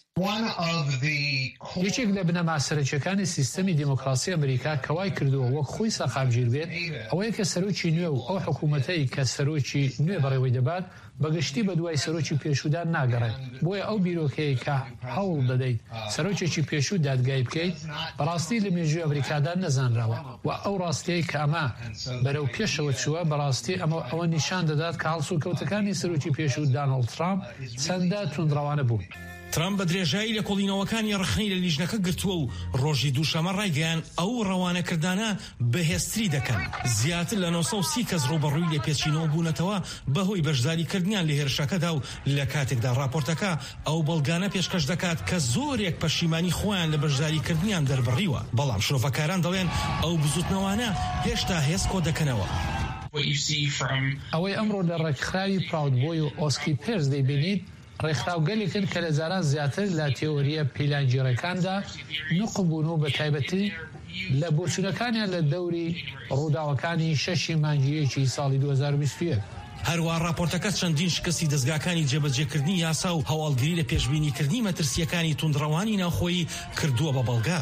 یەکێک لە بنەما سەرەکیەکانی سیستەمی دیموکراسی ئەمریکا کەوای کردووە وەک خۆی سەقامگیر بێت ئەوەیە کە سەرۆکی نوێ و ئەو حکوومەتەی کە سەرۆکی نوێ بەڕێوەی دەبات بەگشتی بە دوای سەرۆکی پێشودان ناگەڕێت. بۆیە ئەو بیرۆکەیە کە هەوڵ دەدەیت سەرۆکێکی پێشوو دادگای بکەیت بەڕاستی لە مێژووی ئەمریکادا نەزانراوە و ئەو ڕاستیەی کە ئەمە بەرەو پێشەوە چووە بەڕاستی ئەمە ئەوە نیشان دەدات کە هەڵسوکەوتەکانی سەرۆکی پێشوو دۆناڵد ترامپ چەندە توندڕەوانە بوون. ترامپ بە درێژایی لە کۆڵینەوەکانی ڕخنەی لە لیژنەکە گرتووە و ڕۆژی دووشەمە ڕایگەیان ئەو ڕەوانەکردانە بەهێزتری دەکەن. زیاتر لە نۆ سەد و سی کەس ڕوبەڕووی لێ پێچینەوە بوونەتەوە بەهۆی بەشداریکردنیان لە هێرشەکەدا و لە کاتێکدا راپۆرتەکە ئەو بەڵگانە پێشکەش دەکات کە زۆرێک پەشیمانی خۆیان لە بەشداریکردنیان دەربڕیوە. بەڵام شرۆڤەکاران دەڵێن ئەو بزوتنەوانە هێشتا هێز کۆ دەکەنەوە. ئەوەی ئەمڕۆ لە ڕێکخراوی پراود بۆی و ئۆسکی پێرس دەیبینیت ڕێکخراوگەلێکن کە لە جاران زیاتر لە تێۆریە پیلانگیرەکاندا نقبوون و بە تایبەتی لە بۆچوونەکانیان لە دەوری ڕووداوەکانی شەشی مانگیەکی ساڵی دو هەزار و بیست و یەک. هەروە راپۆرتەکە چەندین شکستی دەستگاکانی جێبەجێکردنی یاسا و هەواڵگری لە پێشبینیکردنی مەترسیەکانی توندڕەوانی ناوخۆیی کردووە بە بەڵگا.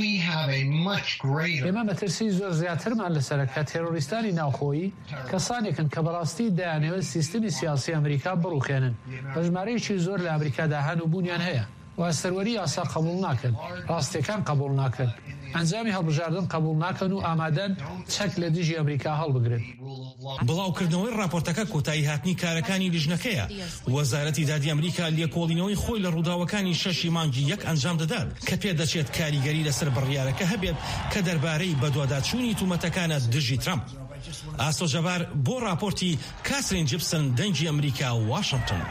ئێمە مەترسی زۆر زیاترمان لەسەرەکە تێرۆریستانی ناوخۆیی کەسانێکن کە بەڕاستی دەیانەوێت سیستمی سیاسی ئەمریکا بڕووخێنن بە ژمارەیەکی زۆر لە ئەمریکادا هەن و بوونیان هەیە و سەروەری یاسا قبول ناکەن، ڕاستیەکان قبول ناکەن، ئەنجامی هەڵبژاردن قبول ناکەن و ئامادەن چەک لە دژی ئەمریکا هەڵبگرن. بڵاوکردنەوەی راپۆرتەکە کۆتایی هاتنی کارەکانی لیژنەکەیە. وەزارەتی دادی ئەمریکا لێکۆڵینەوەی خۆی لە ڕووداوەکانی شەشی مانگی یەک ئەنجام دەدات کە پێدەچێت کاریگەری لەسەر بڕیارەکە هەبێت کە دەربارەی بەدواداچوونی تومەتەکانە دژی ترامپ. ئاسۆژەبار بۆ راپۆرتی کاسرین جیبسن دەنگی ئەمریکا واشنگتن.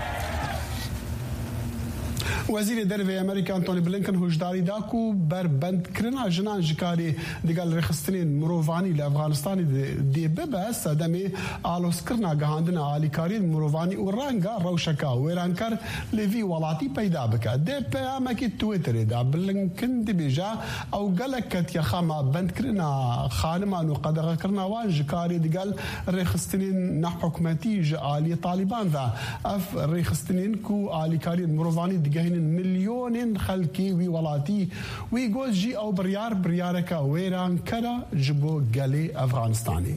وەزیری دەرەوەی ئەمریکا ئەنتۆنی بلینکن هۆشداری داک و بربەندکردنا ژنان ji karê digal rêxistinên mirovانî li Efxanistanê dê bibe sedemê alozkirina gihandina alîkariyên mirovانî û renga rewşeka wêrankar li vî welatî peyda bike. Dê peyamekî Twitterê da Blinken dibêje ew gelek ketiye xema bendkirina xaniman û qedexekirina wan ji karê digal rêxistinên nehukmetî ji aliyê Taliban ve ev rêxistinên ku alîkariyên mirovانî digehînin milyonên xelkê wî welatî wî got jî ew biryar biryareka wêrankara ji bo gelê Efxanistanê.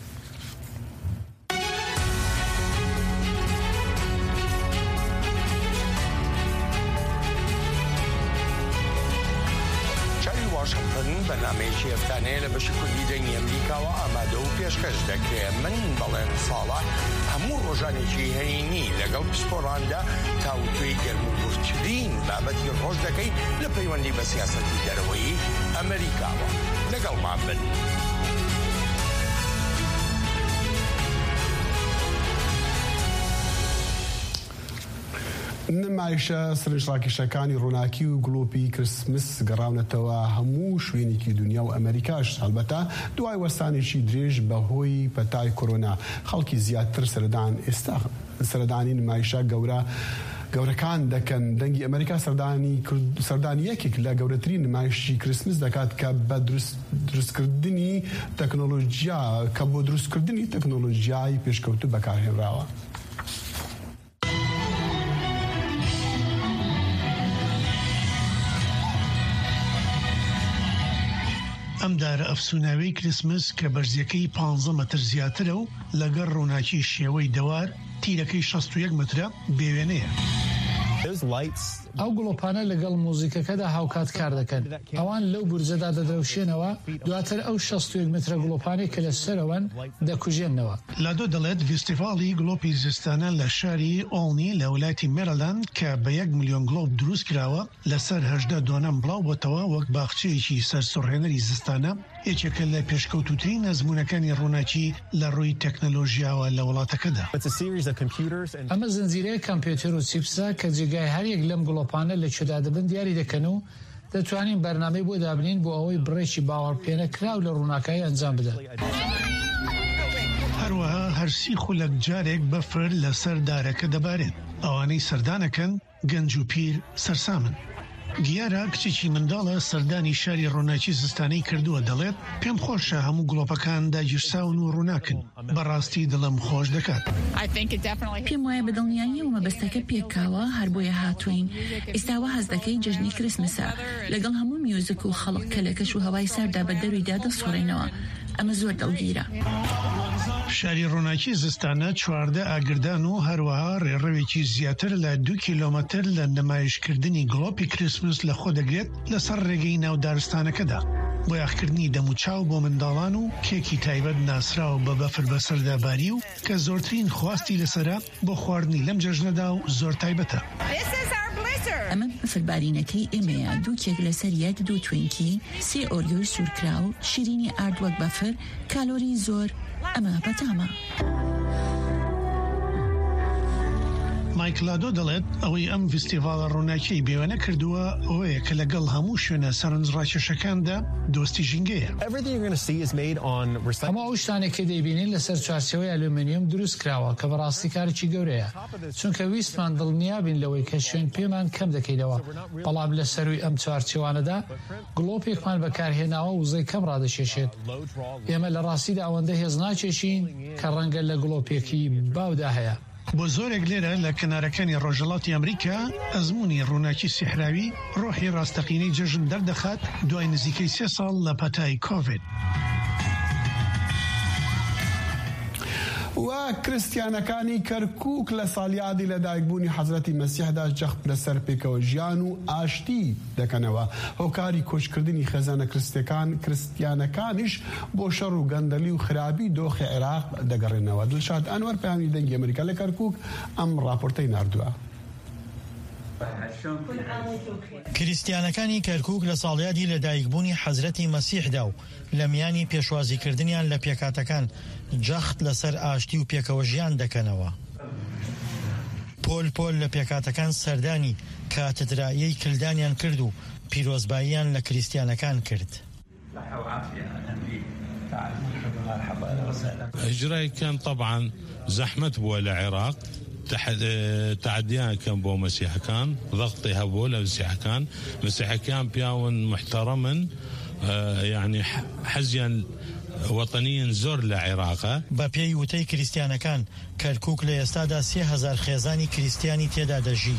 بەنامەیەکی هەفتانەیە لە بەشی کوردی دەنگی ئەمریکاوە ئامادە و پێشکەش دەکرێت. من بەڵێن ساڵە هەموو ڕۆژانێکی هەینی لەگەڵ پسپۆڕاندا تاوتوی گەرم و گورتترین بابەتی ڕۆژ دەکەی لە پەیوەندی بە سیاسەتی دەرەوەی ئەمریکاوە. لەگەڵمان بن. نمایشە سرنجڕاکێشەکانی ڕووناکی و گڵۆپی کریسمس گەڕاونەتەوە هەموو شوێنێکی دنیا و ئەمریکاش هەڵبەتە دوای وەستانێکی درێژ بەهۆی پەتای کۆرۆنا خەڵکی زیاتر سەردان ئێستا سەردانی نمایشە گەورە گەورەکان دەکەن. دەنگی ئەمریکا سەردانی سەردانی یەکێک لە گەورەترین نمایشی کریسمس دەکات کە بە دروستکردنی تەکنۆلۆژیا کە بۆ دروستکردنی تەکنۆلۆژیای پێشکەوتو بەکارهێنراوە. ئەم دارە ئەفسوناوی کریسمس کە بەرزیەکەی پانزە مەتر زیاترە و لەگەڕ ڕووناکی شێوەی دەوار تیرەکەی شەست و یەک مەترە بێوێنەیە. ئەو گڵۆپانە لەگەڵ موزیکەکەدا هاوکات کار دەکەن. ئەوان لەو بورجەدا دەدرەوشێنەوە دواتر ئەو شەست و یەک مترە گڵۆپانێک کە لە سەرەوەن دەکوژێنەوە. لادۆ دەڵێت فیستیڤاڵی گڵۆپی زستانە لە شاری ئۆڵنی لە وڵاتی مێرەلاند کە بە یەک ملیۆن گڵۆپ دروست کراوە لەسەر هەژدە دۆنەم بڵاو بۆتەوە وەک باخچەیەکی سەرسوڕهێنەری زستانە یەکێکە لە پێشکەوتوترین ئەزموونەکانی ڕووناکی لە ڕووی تەکنەلۆژیاوە لە وڵاتەکەدا. ئەمە زنجیرەیە کۆمپیوتەر و چیپسە کە جێگای هەریەک لەم گڵۆپانە لە چێدا دەبن دیاری دەکەن و دەتوانین بەرنامەی بۆ دابنین بۆ ئەوەی بڕێکی باوەڕپێنە کراو لە ڕووناکایی ئەنجام بدەن. هەروەها هەرسی خولەک جارێک بەفر لەسەر دارەکە دەبارێت. ئەوانەی سەردانەکەن گەنج و پیر سەرسامن. گیارە کچێکی منداڵە سەردانی شاری ڕووناکی زستانەی کردووە دەڵێت پێم خۆشە هەموو گڵۆپەکان داگیرساون و ڕووناکن بەڕاستی دڵم خۆش دەکات. پێم وایە بەدڵنیایی و مەبەستەکە پێکاوە هەر بۆیە هاتوین. ئێستاوە هەز دەکەی جەژنی کریسمسە لەگەڵ هەموو میوزیک و خەڵک کە لە کەش و هەوای ساردا بە دەرویدا دەسوڕێنەوە. ئەمە زۆر دڵگیرە. شاری ڕووناکی زستانە چواردە ئاگردان و هەروەها ڕێڕەوێکی زیاتر لە دوو کیلۆمەتر لە نمایشکردنی گڵۆپی کریسمس لە خۆ دەگرێت لەسەر ڕێگەی ناودارستانەکەدا بۆ یاخکردنی دەموچاو بۆ منداڵان و کێکی تایبەت ناسراو بە بەفر بەسەرداباری و کە زۆرترین خواستی لەسەرە بۆ خواردنی لەم جەژنەدا و زۆر تایبەتە. ئەمە بەفربارینەکەی ئێمەیە دوو کێک لەسەر یەک دوو توینکی سێ ئۆریۆی سوورکراو شیرینی ئارد وەک بەفر کالۆری زۆر ئەمە بەتامە. مایکلادۆ دەڵێت ئەوەی ئەم فیستیڤاڵە ڕووناکیی بێوەنە کردووە ئەوەیە کە لەگەڵ هەموو شوێنە سەرنجڕاکێشەکاندا دۆستی ژینگەیە. هەموو ئەو شتانێکی دەیبینین لەسەر چوارچێوەی ئەلومینیۆم دروست کراوە کە بەڕاستی کارێکی گەورەیە چونکە ویستمان دڵنیابین لەوەی کە شوێن پێمان کەم دەکەیتەوە بەڵام لە سەروی ئەم چوارچێوانەدا گڵۆپێکمان بەکارهێناوە وزەی کەم ڕادەشێشێت. ئێمە لە ڕاستیدا ئەوەندە هێز ناچێشین کە ڕەنگە لە گڵۆپێکی باودا هەیە. بۆ زۆرێک لێرە لە کەنارەکانی ڕۆژهەڵاتی ئەمریکا ئەزمموی ڕووناکی سیحراوی ڕۆحی ڕاستەقینەی جەژن دەردەخات دوای نزیکەی سێ ساڵ لە پەتای کۆڤید. و کریستیانەکانی کەرکووک لە ساڵیادی لەدایکبوونی حەزرەتی مەسیحدا جەخت لەسەر پێکەوە ژیان و ئاشتی دەکەنەوە. هۆکاری کۆچکردنی خێزانە کریستەکان کریستیانەکانیش بۆ شەڕ و گەندەلی و خراپی دۆخی عێراق دەگەڕێنەوە. دڵشاد ئەنوەر پەیامی دەنگی ئەمریکا لە کەرکووک ئەم ڕاپۆرتەی ناردووە. کریستیانەکانی کەرکووک لە ساڵیادی لەدایکبوونی حەزرەتی مەسیحدا و لە میانی پێشوازیکردنیان لە پێکاتەکان جەخت لەسەر ئاشتی و پێکەوە ژیان دەکەنەوە. پۆل پۆل لە پێکاتەکان سەردانی کاتدراییەی کلدانیان کرد و پیرۆزباییان لە کریستیانەکان کرد. هجرة كان طبعا زحمة بو العراق تعديان كان بو مسيح كان ضغطي هبو لمسيح كان مسيح كان بياون محترما يعني حزيا وطنيا زۆر لە عێراقە. بە پێی وتەی کریستیانەکان کەرکووک لە ئێستادا سێ هەزار خێزانی کریستیانی تێدا دەژی.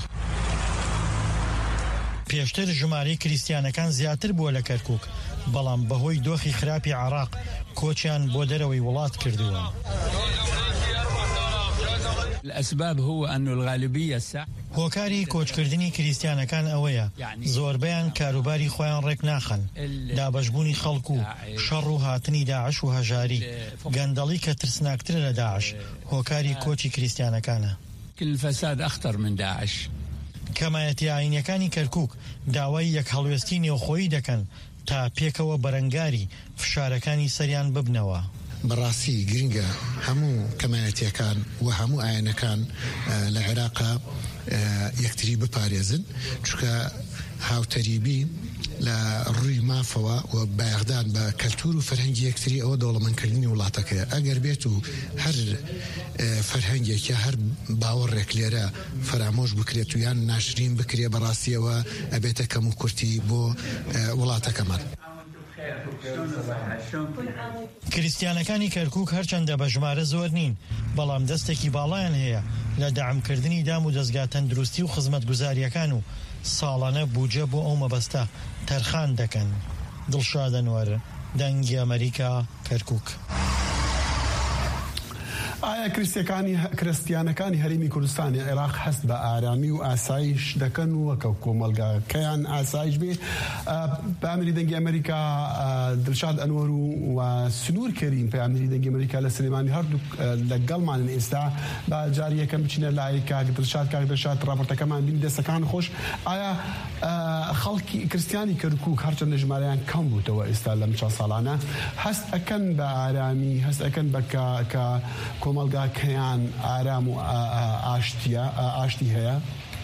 پێشتر ژمارەی کریستیانەکان زیاتر بووە لە کەرکووک بەڵام بەهۆی دۆخی خراپی عێراق کۆچیان بۆ دەرەوەی وڵات کردووە. الأسباب هو أن الغالبية الساعة هۆکاری کۆچکردنی کریستیانەکان ئەوەیە زۆربەیان کاروباری خۆیان ڕێک ناخەن دابەشبوونی خەڵک و شەڕ و هاتنی داعش و هەژاری گەندەڵی کە ترسناکترە لە داعش هۆکاری کۆچی کریستیانەکانە. الفساد أخطر من داعش. کەمایەتی ئاینیەکانی کەرکووک داوای یەک هەڵوێستی نێوخۆیی دەکەن تا پێکەوە بەرەنگاری فشارەکانی سەریان ببنەوە. بەڕاستی گرنگە هەموو کەمایەتیەکان و هەموو ئاینەکان لە عێراقا یەکتری بپارێزن چونکە هاوتەریبی لە ڕووی مافەوە و بایەخدان بە کەلتور و فەرهەنگی یەکتری ئەوە دەوڵەمەندکردنی وڵاتەکەیە ئەگەر بێت و هەر فەرهەنگێکە هەر باوەڕێک لێرە فرامۆش بکرێت و یان ناشرین بکرێ بەڕاستیەوە ئەبێتە کەم و کورتی بۆ وڵاتەکەمان. کریستیانەکانی کەرکووک هەرچەندە بە ژمارە زۆر نین بەڵام دەستێکی باڵایان هەیە لە داعمکردنی دام و دەستگا تەندروستی و خزمەتگوزاریەکان و ساڵانە بوجە بۆ ئەو مەبەستە تەرخان دەکەن. دڵشاد ئەنوەر، دەنگی ئەمریکا، کەرکووک. ئایا کریستیانەکانی هەرێمی کوردستانی عێراق هەست بە ئارامی و ئاسایش دەکەن و وەکە کۆمەلگاکەیان ئاسایش بێ؟ پەیامەری دەنگی ئەمریکا دڵشاد ئەنوەر و سنوور کەریم پەیامەری دەنگی ئەمریکا لە سلێمانی هەردوو لەگەڵمانن ئێستا با جاری یەکەم بچینە لای کاک دڵشاد. کاک دڵشاد ڕاپۆرتەکەمان بین دەستەکان خۆش. ئایا خەڵکی کریستیانی کەرکووک هەرچەندە ژمارەیان کەم بووتەوە ئێستا لەم چەند ساڵانە هەست ئەکەن بە ئارامی هەست ئەکەن بە کە کۆمەلگاکەیان ئارام و ئاشتی هەیە؟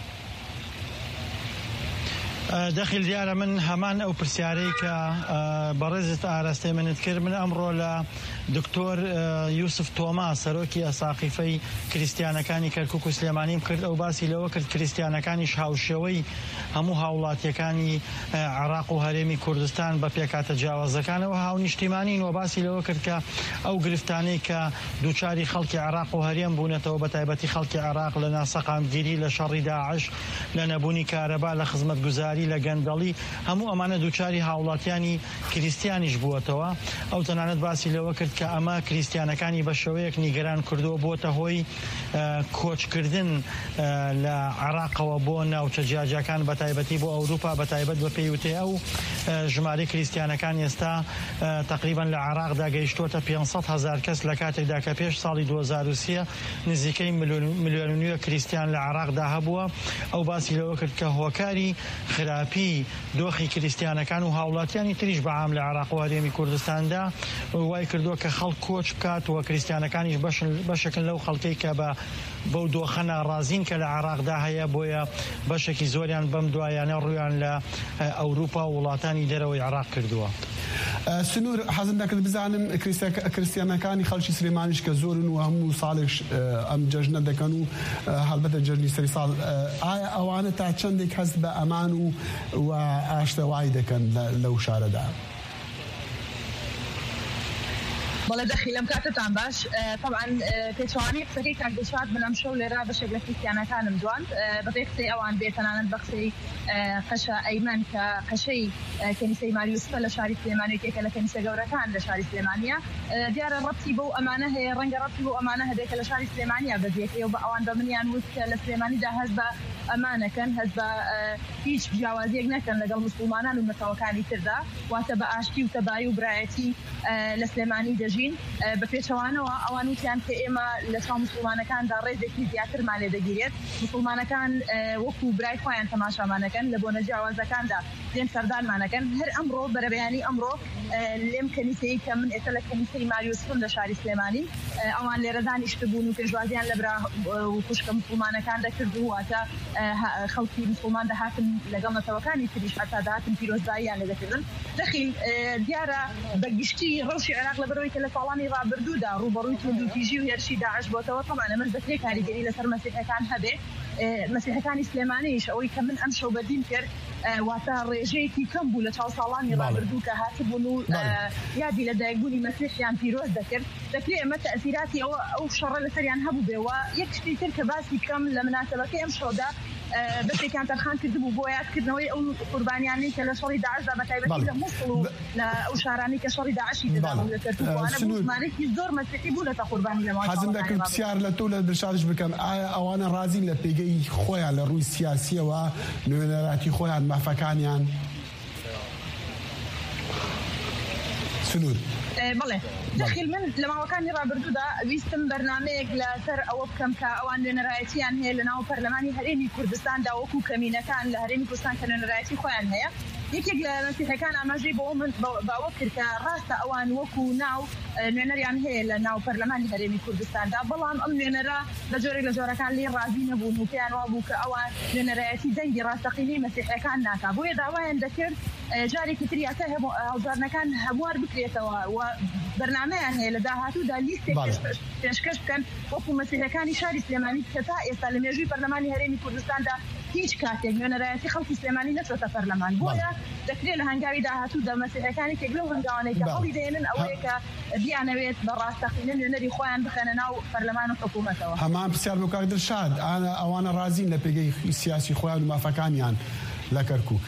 دەخیل دیارە من هەمان ئەو پرسیارەی کە بەڕێزت ئاراستەی منت کرد من ئەمڕۆ لە دکتۆر یوسف تۆما سەرۆکی ئەساقیفەی کریستیانەکانی کەرکووک و سلێمانیم کرد ئەو باسی لەوە کرد کریستیانەکانیش هاوشێوەی هەموو هاوڵاتیەکانی عێراق و هەرێمی کوردستان بە پێکاتە جیاوازەکانەوە هاونیشتیمانین و باسی لەوە کرد کە ئەو گرفتانەی کە دووچاری خەڵکی عێراق و هەرێم بوونەتەوە بە تایبەتی خەڵکی عێراق لە ناسەقامگیری لە شەڕی داعش لە نەبوونی کارەبا لە خزمەتگوزاری لە گەندەڵی هەموو ئەمانە دووچاری هاوڵاتیانی کریستیانیش بووەتەوە. ئەو تەنانەت باسی لەوە کرد کە ئەمە کریستیانەکانی بە شێوەیەک نیگەران کردووە بۆتە هۆی کۆچکردن لە عێراقەوە بۆ ناوچە جیاجەکان بە تایبەتی بۆ ئەوروپا بە تایبەت بە پێیوتێ ئەو ژمارەی کریستیانەکان ئێستا تقریبا لە عێراقدا گەیشتووەتە پێنج هەزار کەس لە کاتێکدا کە پێش ساڵی دوو هەزار و سێ نزیکەی ملیۆن و نیوە کریستیان لە عێراقدا هەبووە. ئەو باسی لەوە کرد کە هۆکاری خراپی دۆخی کریستیانەکان و هاوڵاتیانی تریش بەعام لە عێراق و هەرێمی کوردستاندا وای کردووە کە خەڵک کۆچ بکات و کریستیانەکانیش بەشێکن لەو خەڵکەی کە بە بەو دۆخە ناڕازین کە لە عێراقدا هەیە بۆیە بەشێکی زۆریان بەم دوایانە ڕویان لە ئەوروپا و وڵاتانی دەرەوەی عێراق کردووە. سنوور حەزم دەکرد بزانم کریستیانەکانی خەڵکی سلێمانیش کە زۆرن و هەموو ساڵێک ئەم جەژنە دەکەن و هەڵبەتە جەژنی سەری ساڵ ئایا ئەوانە تا چەندێک هەست بە ئەمان و ئاشتەوای دەکەن لەو شارەدا؟ بەڵێ دەخی لەم کاتتان باش طبعا پێچوانی قسەکەی کاک دڵشاد من ئەم شەو لێرە بەشێک لە کریستیانەکانم دواند بەڕێ قسەی ئەوان بێ تەنانەت بە قسەی قەشە ئەیمەن کە قەشەی کەنیسەی ماریوسفە لە شاری سلێمانێکێکە لە کەنیسە گەورەکان لە شاری سلێمانیە دیارە ڕەبتی بۆ ئەمانە هەیە ڕەنگە ڕەبتی بۆ ئەمانە هەبێت کە لە شاری سلێمانیا بەدێتەوە بە ئەوان بە منیان وت کە لە سلێمانیدا هەست بە ئەمانەکەن هەست بە هیچ جیاوازیەک نەکەن لەگەڵ مسلمانان و مەتەوەکانی تردا واتە بە ئاشتی و تەبایی و برایەتی لە سلێمانی دەژین. بە پێچەوانەوە ئەوان وتیان کە ئێمە لە چاو مسلمانەکاندا ڕێزێکی زیاترمان لێ دەگیرێت مسلمانەکان وەکو برای خۆیان تەماشامانەکەن لە بۆنە جیاوازەکاندا دێن سەردانمانەکەن. هەر ئەمڕۆ بەرەبەیانی ئەمڕۆ لێم کەنیسەی کە من ئێستا لە کەنیسەی ماریوسفم لە شاری سلێمانی ئەوان لێرە دانیشتە بوون و پێشوازیان لە برا و خوشکە مسلمانەکان دەکردو واتە خەڵکی مسلمان دەهاتن لەگەڵ نەتەوەکانی تریش هەتا داهاتن پیرۆزباییان لێ دەکردن. دەخیل دیارە بەگشتی ڕەوشی عێراق لەبەرەوەی کە لە ساڵانی ڕابردوودا ڕوبەڕووی توندوتیژی و هێرشی داعش بۆتەوە طبعا ئەمەش دەکرێ کاریگەری لەسەر مەسیحەکان هەبێ مەسیحەکانی سلێمانیش ئەوەی کە من ئەم شەو بەدیم کرد واتە ڕێژەیەکی کەم بوو لە چاو ساڵانی ڕابردوو کە هاتبوون و یادی لە دایکبوونی مەسیحیان پیرۆز دەکرد دەکرێت ئەمە تەئسیراتی ئەوە ئەو شەڕە لەسەریان هەبوو بێەوە یەک شتی تر کە باسی کەم لە مناسبەکەی ئەم شەودا بەشێکیان تەرخان کردبوو بۆ یادکردنەوەی ئەو قوربانیانی کە لە شەڕی داعشدا بە تایبەتی لە مووسڵ و لە ئەو شارانی کە شەڕی داعشی دەدابوو لە کەرکووکوانە بوومانێکی زۆر مەسیحی بوو لەتە قوربانی لەماوەی حەزم دەکرد پرسیار لە تۆ لە دڵشادش بکەم ئایا ئەوانە ڕازین لە پێگەی خۆیان لە ڕووی سیاسیەوە نوێنەراتی خۆیان مافەکانیان؟ سنوور بەڵێ دەخیل من لە ماوەکانی ڕابردوودا ویستم بەرنامەیەک لەسەر ئەوە بکەم کە ئەوان نوێنەرایەتیان هەیە لە ناو پەرلەمانی هەرێمی کوردستاندا وەکو کەمینەکان لە هەرێمی کوردستان کە نوێنەرایەتی خۆیان هەیە یەکێک لە مەسیحەکان ئاماژەی بۆ من باوە کرد کە ڕاستە ئەوان وەکو ناو نوێنەریان هەیە لە ناو پەرلەمانی هەرێمی کوردستاندا بەڵام ئەم نوێنەرە لە جۆرێک لە جۆرەکان لێ ڕازی نەبوون و پێیان وا بوو کە ئەوان نوێنەرایەتی دەنگی ڕاستەقینەی مەسیحەکان ناکا بۆیە داوایان دەکرد جارێکی تر یاسا هەڵبژارنەکان هەموار بکرێتەوە و بەرنامەیان هەیە لە داهاتوودا لیستێک پێشکەش بکەن وەکو مەسیحەکانی شاری سلێمانی کە تا ئێستا لە مێژووی پەرلەمانی هەرێمی کوردستاندا هیچ کاتێک نوێنەرایەتی خەڵکی سلێمانی نەچۆتە پەرلەمان بۆیە دەکرێت لە هەنگاوی داهاتوودا مەسیحەکانی تێک لەو هەنگاوانەی کە هەڵی دێنن ئەوەیە کە بیانەوێت بە ڕاستەقینە نوێنەری خۆیان بخەنە ناو پەرلەمان و حکوومەتەوە. هەمان پرسیار بۆ کاک دڵشاد ئەوانە ڕازین لە پێگەی سیاسی خۆیان و مافەکانیان لە کەرکووک.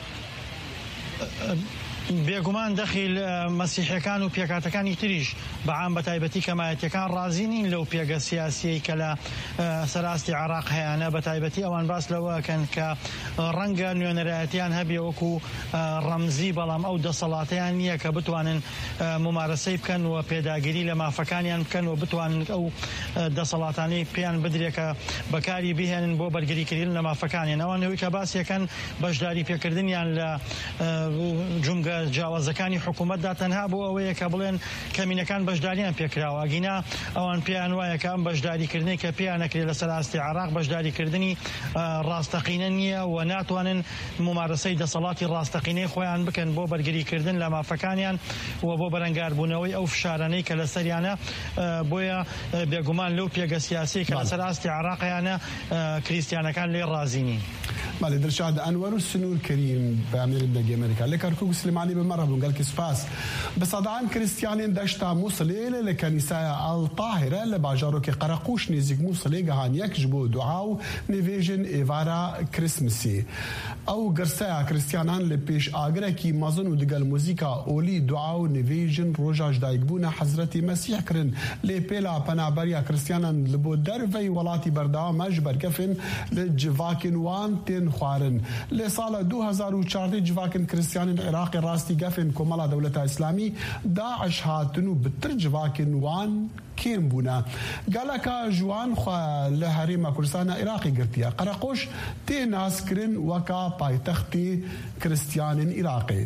بێگومان دەخیل مەسیحەکان و پێکاتەکانی تریش بەعام بەتایبەتی کەمایەتیەکان ڕازی نین لەو پێگە سیاسیی کە لە سەراستی عێراق هەیەە بەتایبەتی ئەوان باس لەوەکەن کە ڕەنگە نوێنەرایەتیان هەبێ وەکو ڕەمزی بەڵام ئەو دەسەڵاتیان نییە کە بتوانن ممارەسەی بکەن و پێداگیری لە مافەکانیان بکەن و بتوانن ئەو دەسەڵاتانی پێیان بدرێ کە بەکاری بهێنن بۆ بەرگریکردن لە مافەکانیان ئەوانەوەی کە باسیەکەن بەشداری پێکردنیان لە جومگە جیاوازەکانی حکوومەتدا تەنها بۆ ئەوەیە کە بڵێن کەمینەکان بەشداریان پێکراوە ئەگینا ئەوان پێیان وایە کە ئەم بەشداریکردنی کە پێیان نەکرێت لە سەراستی عێراق بەشداریکردنی ڕاستەقینە نییە و ناتوانن ممارەسەی دەسەڵاتی ڕاستەقینەی خۆیان بکەن بۆ بەرگریکردن لە مافەکانیان و بۆ بەرەنگاربوونەوەی ئەو فشارانەی کە لە سەریانە بۆیە بێگومان لەو پێگە سیاسی کە لە سەراستی عێراقیانە کریستیانەکان لێ ڕازینی. بله دڵشاد ئەنوەر و سنوور کەریم بەمێرم دەنگی ئەمریکا لە کەرکووک و سلێمانی بمەڕە بوون گەلکی سوپاس بە سەدان کریستیانên دەشتا مووسڵێ لە کەنیسایە ئەڵتاهرە لە باژارۆکی قەرەقوش نێزیک مووسڵێ گەهانیەک ji بۆ دوعا و نوێژن ئێوارە کریسمسی ئەو گرسەیە کریستیانان لە پێش ئاگرێکی مەزن و دگەل موزیکا ئۆلی دوعا و نوێژن ڕۆژاش دایکبوونە حەزرەتی مەسیح کردن لێ پێلا پەنابەریە کریستیانان لە بۆ دەرڤەی وڵاتی بەردەوامەش بەرگەفن لە جڤاکن وان تێن خوارن لە ساڵە دو هەزار و چواردە جڤاکن کریستیانên عێراقی ڕاستی گەفن کۆمەڵا دەوڵەتە ئیسلامی داعش هاتن و بتر جڤاکن وان کێم بوونە گەلەکە ژوان لە هەرێمە کوردستانە عێراقی گرتیە قەرەقۆش تێ ناسکردن وەکا پایتەختی کریستیانên عێراقی.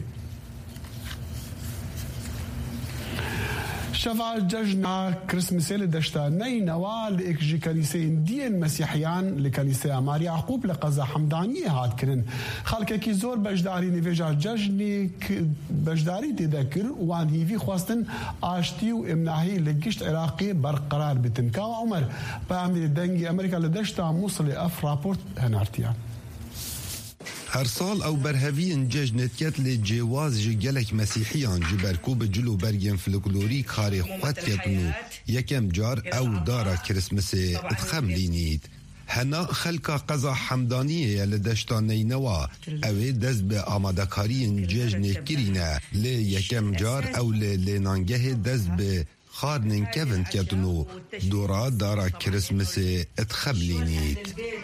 شەوا جەژنا کریسمسێ لە دەشتا نەینەوە لە ئێکژی کەنیسەیên دیên مەسیحیان لە کەنیسەیە ماری یعقوب لە قەزا حەمدانیە هاتکردن خەڵکێکی زۆر بەشداری نوێژا جەژنی بەشداری تێدەکرد وان هیوی خواستن ئاشتی و ئەمناهی لە گشت عێراقی بەرقەرار بتن کاوە عومەر بەئەمری دەنگی ئەمریکا لە دەشتا مووسڵی ئەف راپۆرت هەنارتیان. هر سال او برهوین ججنتیت لی جواز جگلک مسیحیان جبرکو به جلو برگن فلکلوری کاری خود کتنو یکم جار او دارا کرسمس اتخم لینید هنا خلقا قضا حمدانیه لدشتان نینوا اوه دست به آمادکاری ججن کرینه لی یکم جار او لی لینانگه دست به خارنن کفند کتنو دورا دارا کرسمس اتخم لینید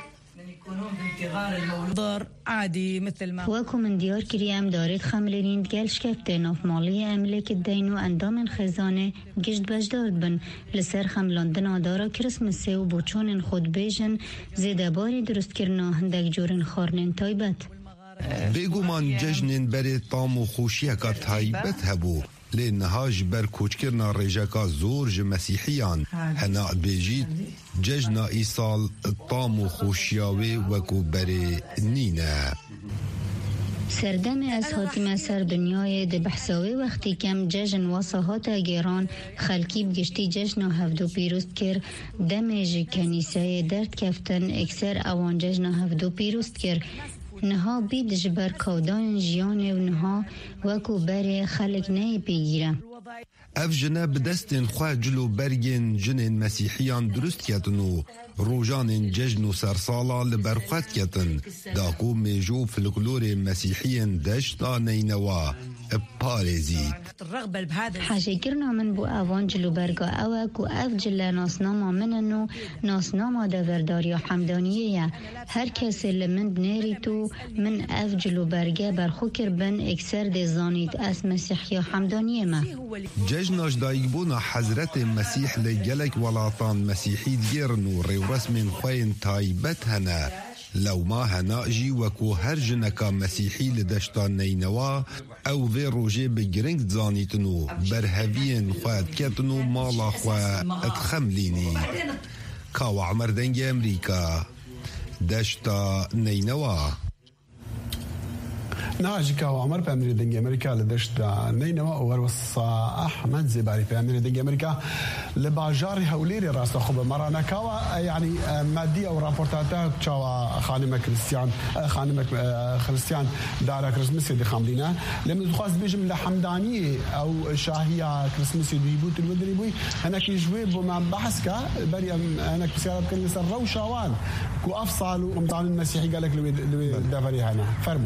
عادي مثل ما وكم من ديار كريم دارت خملين تقالش كفته ناف مالية أملاك الدين وأندام خزانة جشت بجداد بن لسر خملاندنا دارا كريسمسي وبوچون خود بيجن زيدا باري درست كرنا هندك جورن خارنين تايبت بيگومان ججنين بري طام و خوشيكا تايبت هبو لنهاج بر کوچکرنا ریجاکا زور ج مسیحیان هنا بیجید ججنا ایسال طام و خوشیاوی وکو بری نینه سردم از حاتم سر دنیای ده بحثاوی وقتی کم جشن واسهات گیران خلکی بگشتی جشن هفدو پیروست کر دمج کنیسه درد کفتن اکثر اوان جشن هفدو پیروست کر نها بید جبر کودان جیان و نها وکو بر خلق نه بگیره اف جنه بدستن خواه جلو برگن جنین مسیحیان درست کتنو روژان ججن و سرسالا لبرخوت کتن داکو میجو فلکلور مسیحیان دشتا نینوا پارزید حاجه کرنا من بو اوان جلو برگا اوک و اف جل ناسناما مننو ناسناما دورداری و حمدانیه هر کسی لمند نیری تو من اف جلو برگا برخو کربن اکثر دی زانید از مسیحی و حمدانیه ما ججناش دایگبونا حضرت مسیح لگلک ولاتان مسیحی دیرن و ریو رسم خوین تایبت هنه لو ما هناجي وكو هر جنكا مسيحي لدشتان نينوا او في روجي بجرنك زانيتنو برهبين خواد كتنو مالا خواد اتخمليني كاو عمر دنجي امريكا دشتا نينوا ناجيكا وعمر بأمير دنجي أمريكا لدشت نينوا وروصا أحمد زباري بأمير دنجي أمريكا لباجار هوليري راس خب مرانا كوا يعني مادية أو رابورتات كوا خانمة كريستيان خانمة كريستيان دارا كريسمسي دي خاملينا لما تخاص بيجم لحمدانية أو شاهية كريسمسي دي بوت الودري بوي أنا كيجوي بما بحثك بري أنا كسيارة كل سر روشاوان كو أفصل ومطعم المسيحي قال لك لوي دافري هنا فرمو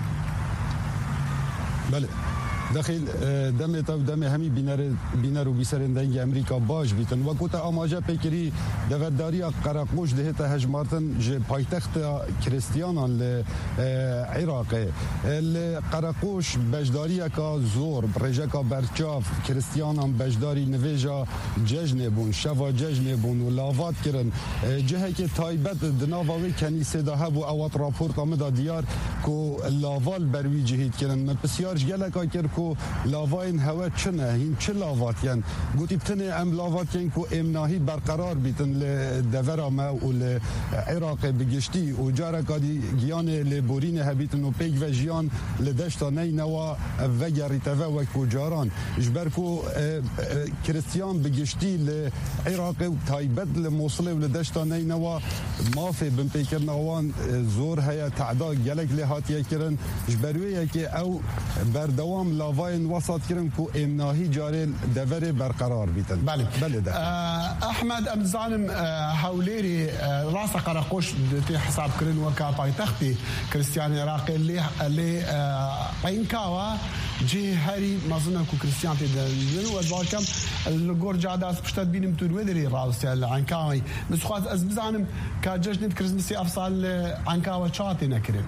بله داخل دم تو دم همي بينر بينر وبيسرندنج امريكا باش بيتن وقتا اماجه بكري دغداري قراقوش دهته هجمارتن ج پایتخت كريستيانان العراق القراقوش بجداري کا زور برجكا برچاف كريستيانان بجداري نويجا ججن بون شوا ججن بون ولاوات كرن جهه كي تايبت دناوي كنيسه ده ابو اوت رابورت امدا ديار كو لاوال بروي جهيد كرن بسيار جلكا كر کو لاواین هوا چنه این چه لاوات یان گوتی بتنه ام لاوات یان کو امناهی برقرار بیتن لدورا ما و العراق بگشتی و جارا کادی گیان لبورین هبیتن و پیگ و جیان لدشتا نینوا و گریتوا و کجاران جبر کو کریستیان بگشتی لعراق و تایبت لموصله و لدشتا نینوا مافی بن پیکر نوان زور هیا تعداد گلک لهاتیه کرن جبرویه که او بردوام لاواین وسط کرن کو امناهی جاری دور برقرار بیتن بله بله ده احمد ام زانم هوليري راس قراقوش تی حساب کرن وکا پایتختی کریستیان عراق اللي اللي پینکاوا جي هاري مازن کو کریستیان تی دل و باکم الجور جاداس بشتد بینم تو ودري راس عنكاوي مسخات از بزانم کا جشن كريسمسي افصال عنكاوا چاتي نکرم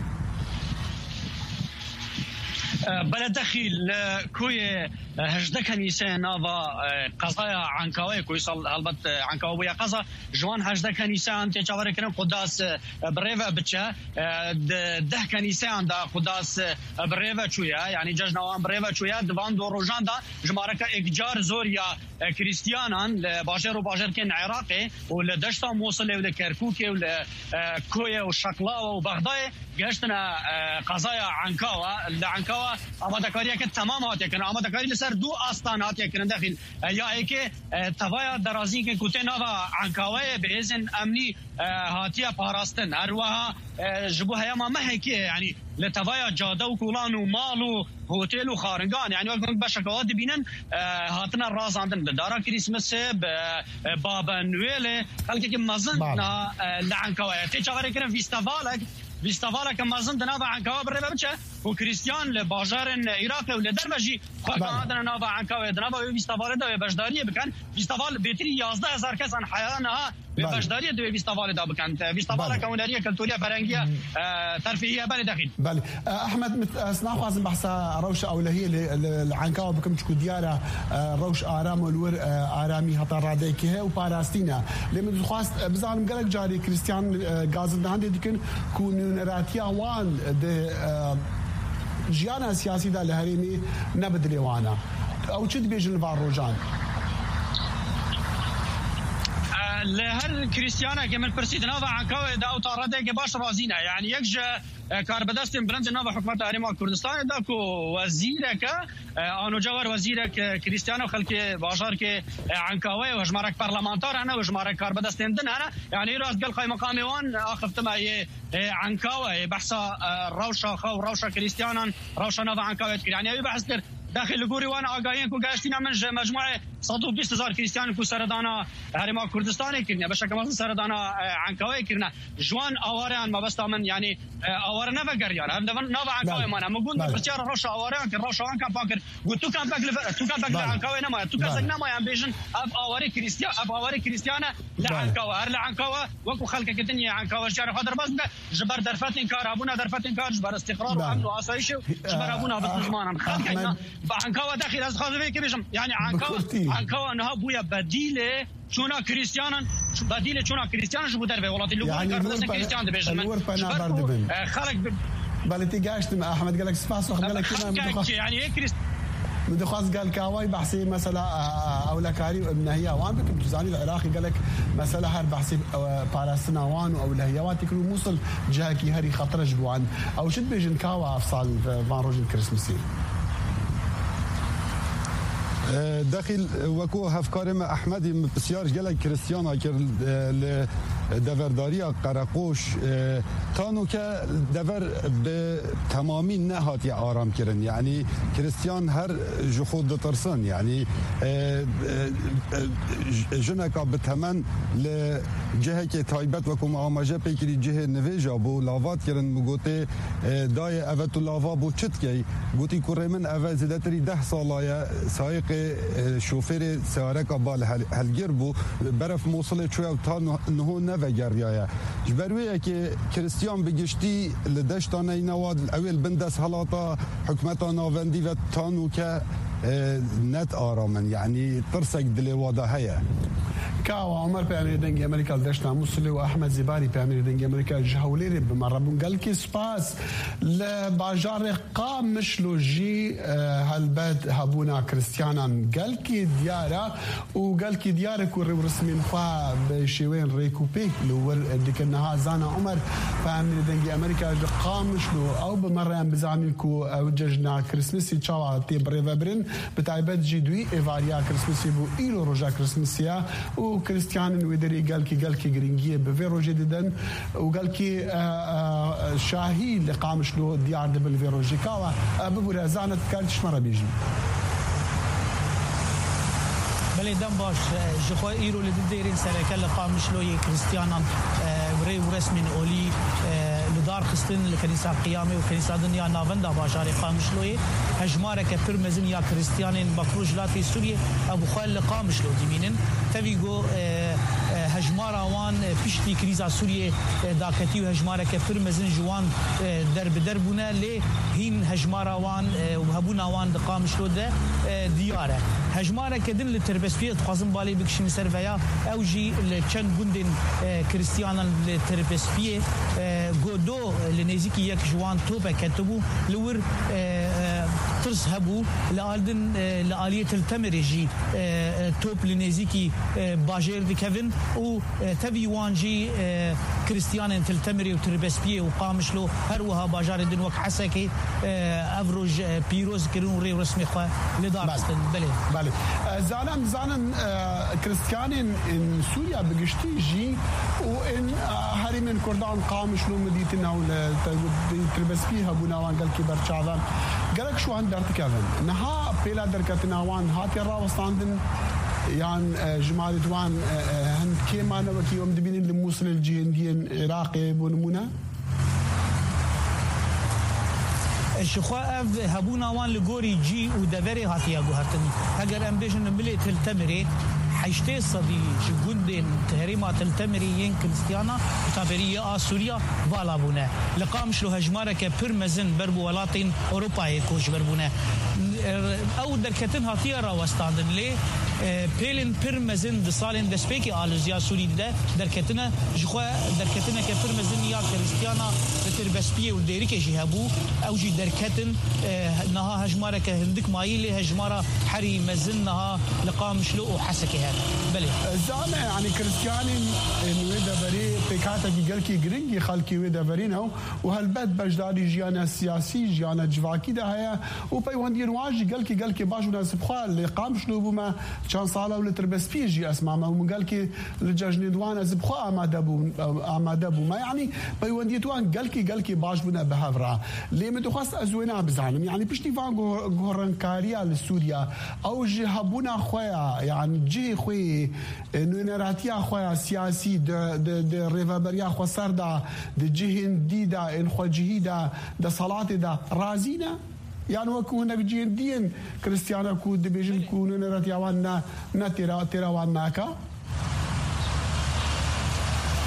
بلا دخيل كوي هجده كنيسه نافا قضايا عنكاوي كويسال البت عنكاوي قضا جوان هجده كنيسه انت جوار كرم قداس بريفا بتشا ده كنيسه عند قداس بريفا شويه يعني ججنوان بريفا شويه دوان دو روجاندا جماركا اكجار زوريا كريستيانان باجر وباجر كان عراقي ولدشتا موصل ولكركوكي ولكويا وشقلاوه وبغداد جشتنا قضايا عنكاوا العنكاوا اما دكاريه تمام هات كان اما دكاري لسر دو استانات كان داخل يا هيك توايا درازي كان كوتنافا عنكاوا باذن امني هاتيه باراستن اروها جبوها يا ما هيك يعني لتوايا جاده وكولان ومالو هوتيل وخارنغان يعني وقت بشكوات بينن هاتنا الراس عندنا دارا كريسمس بابا نويل خلك مازن لعنكاوا تيجاري كان فيستافالك فيستافالا كما زند نافع عن كواب الربابتشا وكريستيان لباجار العراق ولدربجي خاطر نافع عن كواب نافع فيستافالا ده بجداريه بكان فيستافال بيتري يازده هزار كاس عن حيانها بجداريه ده فيستافالا ده بكان فيستافالا كوناريه كلتوريه فرنجيه ترفيهيه بل داخل بل احمد اسنا خازم بحثا روش اولهيه العنكاوا بكم تشكو ديارة روش ارام والور ارامي هطا راديكه وباراستينا لما خواست بزعم قالك جاري كريستيان غازن عندي ديكن كون نراتيا وان ده جيانا سياسي ده لهريمي نبدلي وانا او تشد بيجن الفاروجان لهر كريستيانا كمان برسيد نافع عن كوي دا او طاردة باش رازينا يعني يكجا كاربداستن برنج نافع حكومة هريما كردستان داكو وزيرك انو جوار وزيرك كريستيانا خلك باشار كي عن كوي وجمارك برلمانتار انا وجمارك كاربداستن دن انا يعني راس قال قاي مقامي وان اخفت معي عن كوي بحثا روشا خو روشا كريستيانا روشا نافع عن كوي يعني اي بحث داخل الجوري وانا اقاين كو قاشتينا من مجموعه صد وبيست هزار كريستيان كو سردانا هرما كردستان كرنا باش كمان سردانا عنكاوي كرنا جوان اواران ما بس من يعني اوار نفا قريان هذا نفا عنكاوي ما انا مقول برشار روشا اواران كان روشا كان باكر قلت تو كان باك تو كان باك عنكاوي نما تو كان سجنا ما ينبيجن اب اواري كريستيان اب اواري كريستيانا لا عنكاوي هر لا عنكاوي وكو خلك الدنيا عنكاوي شارع خضر بس جبر درفات انكار ابونا درفات انكار جبر استقرار وامن واسايش جبر ابونا بس زمان خلك عنكاوا داخل از خاطر كيفاش يعني عنكاوا عنكوا انها بويا بديله چونا كريستيانا بديله چونا كريستيانا شو بدر ولاتي لو كريستيان دبيجن خلق بالتي قاشت مع احمد قال لك سباس قال لك يعني هيك مدخاس قال كاواي بحسي مثلا او لكاري وابن هياوان بكم تزاني العراقي قال لك مثلا هر بحسي بالاستناوان او الهياوان تكلو موصل جاكي هري خطر جبوان او شد بيجن كاوا افصال فان روجن كريسمسي داخل وكو هفكارم احمدي بسیار گله کریستیانا کر دفرداری قرقوش تانو که دفر به تمامی نهاتی آرام کرن یعنی کریستیان هر جخود ترسن یعنی جنکا بتمن لجهه که تایبت وکو معامجه پیکری جهه نویجا بو لاوات کرن مگوته دای اوتو لاوا بو چت کی گوتی کوره من اول زدتری ده سالای سایق شوفر سیاره کا بال هلگیر بو برف موصل چویا تا نهو نوگر بیایا جبرویه که کریستیان بگشتی لدشتانه نواد اول بندس حالاتا حکمتا ناوندی و تانو که نت آرامن یعنی ترسک دلی واده هیا كاوا عمر بأمير دنجي أمريكا دشنا موصلي وأحمد زباري بأمير دنجي أمريكا جهوليري بمربون قال كي سباس لباجار قام مشلو جي هالبد هابونا كريستيانا قال كي ديارة وقال كي ديارة كوري ورسمين خوا بشيوين ريكوبي لور ديك النها زانا عمر بأمير دنجي أمريكا قام مشلو أو بمرة بزعمينكو أو ججنا كريسمسي تشاوا تيب ريفابرين بتايبت جدوي إيفاريا كريسمسي بو إيلو روجا كريسمسيا وكريستيان ويدري قال كي قال كي جرينجيه بفيرو جديدا وقال كي شاهي اللي قام شلو ديار دبل فيرو جيكاوا ببورا زانت كانت مره بيجي بلي دم باش جخوا ايرو اللي ديرين سركه اللي قام شلو كريستيانا وري ورسمين اولي لدار خستن الكنيسة قيامي وكنيسة دنيا نافندا باشاري قامشلوي هجمارة كبر مزن يا كريستيانين بكروج لاتي سوريا أبو خال قامشلو ديمينن تبيجو هجمارة وان بيشتي كنيسة سوريا داكتي وهجمارة كبر مزن جوان درب دربنا ليه هين هجمارة وان وهبونا وان قامشلو ده ديارة هجمارة كدن للتربسبية تقاسم بالي بكشين سرفيا أو جي لكن بندن كريستيانا للتربسبية دو لنزيكي يك جوان توبا كتبو لور ترس هبو لآلدن لآلية التمرجي توب لنزيكي باجير دي كيفن و تبي وانجي كريستيان تلتمري وتربسبيه وقامشلو هروها باجار دن وك حسكي افروج بيروز كرون ري رسمي خو لدار بلي بلي زعلان زعلان كريستيان ان سوريا بقشتي جي وان هاري من كردان قامشلو مديتنا ولا تربسبيه ابو نوان قال كبر شعبان قالك شو عند ارتكابن نها بلا دركتنا وان هاتي راوستاندن يعني جمال دوان هن كيما نوكي يوم دبين اللي موصل الجهنديين عراقي بونمونا الشخاء هبونا وان لغوري جي ودفري هاتيا غوهرتني اگر ام بيجن ملي تلتمري حيشتي صدي جندن تهريما تلتمري ين كريستيانا تابريه سوريا بالابونه لقام شلو هجماره كبرمزن بربو ولاتين اوروبا كوش بربونه او دركتن هاتيا راوستاندن لي بيلن برمزن د سالين د سبيكي الزيا سوري ده دركتنا جخوا دركتنا كبرمزن يا كريستيانا تربسبيه وديريك جهبو او جي دركتن نها هجماره كهندك مايلي هجماره حري مزنها لقام شلو حسكي بلي زعما يعني كريستياني ويدا بري بيكاتا جيجلكي جرينجي خالكي ويدا برينو وهالبد بجداري جيانا السياسي جيانا جواكي ده هيا وبي وندير واجي جلكي جلكي باجو ناس بخوا اللي قام شنو بما كان صاله ولا تربس بيجي اسمع ما من قالكي لجاجني دوان از بخوا ما دبو ما دبو ما يعني بي وندير دوان جلكي جلكي باجونا بهافرا لي مدخص ازوينا بزعلم يعني بشتي فان غورنكاريا لسوريا او جهبونا خويا يعني جي خوي نونراتيا خويا سياسي د د د ريفابريا خو سردا د جهن ديدا ان خو جهيدا د صلاه دا رازينا يعني وكونا بجين دين كريستيانا كو دبيجن كو نونراتيا وانا نتيرا تيرا واناكا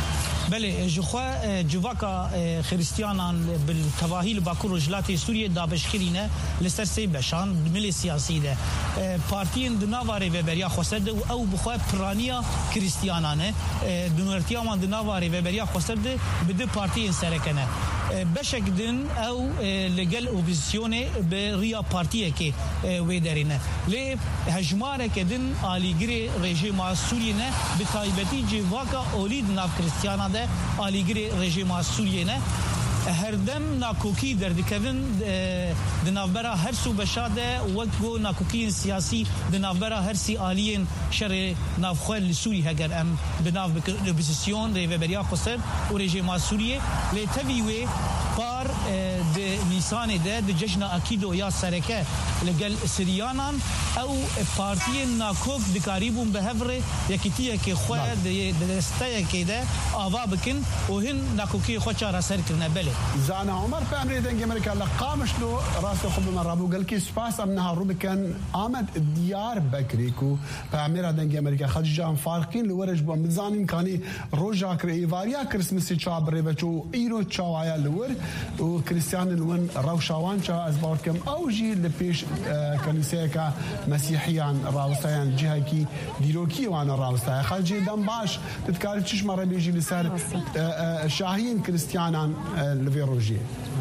بله جخوا جواکا خریستیانان بالتواهی باکور جلات سوریه دابشکرینه لسر سی بشان ملی سیاسی ده پارتین دناواره و بریا خسرد او بخوا پرانیا خریستیانانه دنورتیا من دناواره و بریا خسرد بده پارتی سرکنه بشک دن او لگل اپوزیسیون به ریا پارتیه که وی درینه لی هجماره که دن آلیگری رژیم سوریه نه به تایبتی جواکا اولید ناف کریستیانا ده آلیگری رژیم سوریه نه هر دم ناکوکی در دکتن دنابرا هر سو بشاده وقت گو ناکوکی سیاسی دنابرا هر سی آلین شر نافخوال سوری هگر ام بناف اپوزیسیون ری بریا خسر و رژیم سوریه لی تبیوی پار د نیسان ده د جشن اکیدو یا سرکه لگل سریانان او پارتی ناکوک دکاریبون به هفره یکیتیه که خواه د دسته که ده آوا بکن و هن ناکوکی خواه چاره سر کرنه بله زانا عمر في أمريكا دنجي أمريكا لقامش له راس خب من رابو قال كي سباس أمنها روبكان آمد ديار بكريكو في أمريكا دنجي أمريكا خرجان فارقين لورج بمزانين كاني روجا كريفاريا كريسمس شابري بتشو إيرو تشاوايا لور وكريستيان لون روشاوان شا أزباركم أو جي لبيش كنيسة مسيحيان راوستيان جهة كي ديروكي وانا راوستيا خرجي دم باش تتكلم تشش مرة بيجي لسر شاهين كريستيانان الفيروجي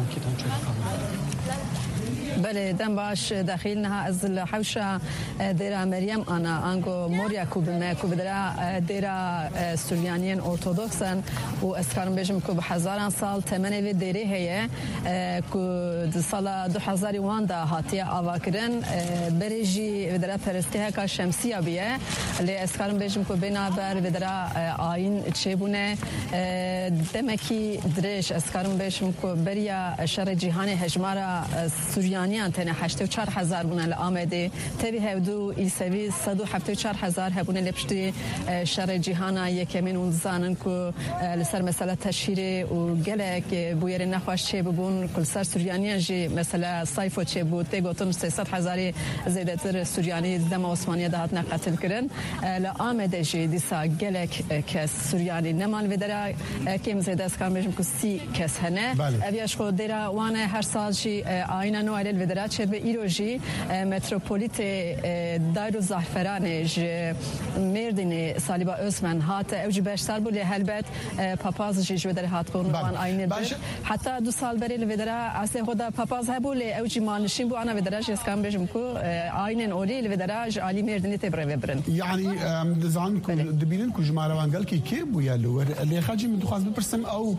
بله دم باش داخلنا از الحوشة ديرا مريم أنا أنجو موريا كوبما كوبدرا ديرا سوريانيين أرثوذكسن وأسكارم بيجم كوب حزاران سال تمنى في ديري هي كو سال دو حزاري واندا هاتيا أواكرن بريجي بدرا فرستها كشمسية بيه اللي أسكارم بيجم كوب بينا بر بدرا آين تشيبونه دمكي دريش أسكارم بيجم كوب بريا شر جهاني هجمارا سوريان نیان تنه هشت و چهار هزار بونه لآمده تبی هودو ایسوی صد و هفت و چهار هزار هبونه لپشتی شر جهانا یکمین اون زانن که لسر مثلا تشهیر و گله بویر نخواش چه ببون کل سر سوریانی جی مثلا صیفو چه بود تگوتن سیصد هزاری زیاده تر سوریانی دم عثمانی دهات نقتل کردن لآمده جی دیسا گله کس سوریانی نمان و درا کم زیاده از کارمشم که سی کس هنه اویش خود درا وانه هر سال جی آینه نوعی الودرات شبه ایروجی متروپولیت دایرو زعفرانج مردین سالیبا اسمن هات اوجی بشتر بود هلبت پاپاز جی جو در هات بون وان آینه بود حتی دو سال بری الودرا اصل خدا پاپاز هبول اوجی مالشین بو انا ودراج اسکام بجم کو آینه اولی الودراج علی مردنی تبره وبرن يعني دزان کو دبینن کو جماعه وان قال كي كي بو يالو اللي خاجي من دخاز ببرسم او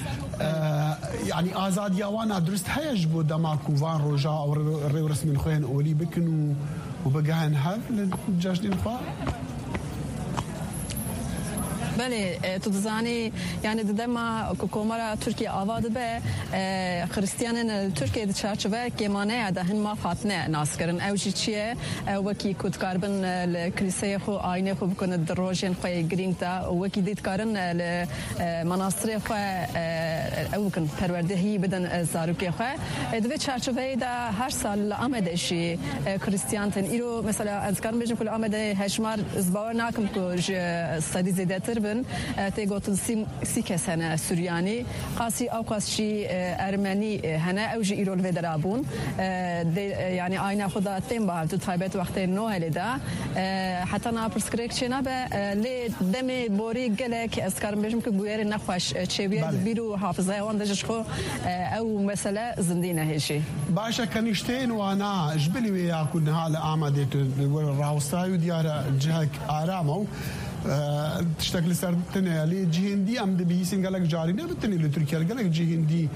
يعني آزاد يوانا درست هيج بو دماكو وان روجا او ريو رسمي خوين اولي بكن وبقاهن هذا للجاجدين الفار بله تو دزانی یعنی دما کومارا ترکیه آواده به خریستیانن ترکیه چارچوبه کمانه دهن ما فاتنه ناس کردن اوجی چیه وکی کود کاربن الکلیسه خو آینه خو بکنه دروژن خو گرینگ تا وکی دید کارن مناصر خو او کن پروردهی بدن زاروکی خو دوی چارچوبه دا هر سال آمده شی خریستیان تن ایرو مثلا از کارم بجم کل آمده هشمار زبار ناکم کو صدی زیادتر بن تيجوتن سي سي كسنة سورياني قاسي أو قاسي أرمني هنا أو جي إيرول فدرابون يعني عينا خدا تيم بعد تطيبت وقتين نوع لدا حتى أنا برسكريك شنا ب لي دمي بوري جلك أذكر بيجم كبوير نخوش تشبيه بيرو حافظة واندجش خو أو مثلا زندينة هيشي باشا كنيشتين وأنا جبلي ويا كنا هلا أعمدت الراوسايو ديار جهك آرامو تشتغل سر تنه لي جهندي ام دبي سنغالك جاري نه بتني لتركيا قالك جهندي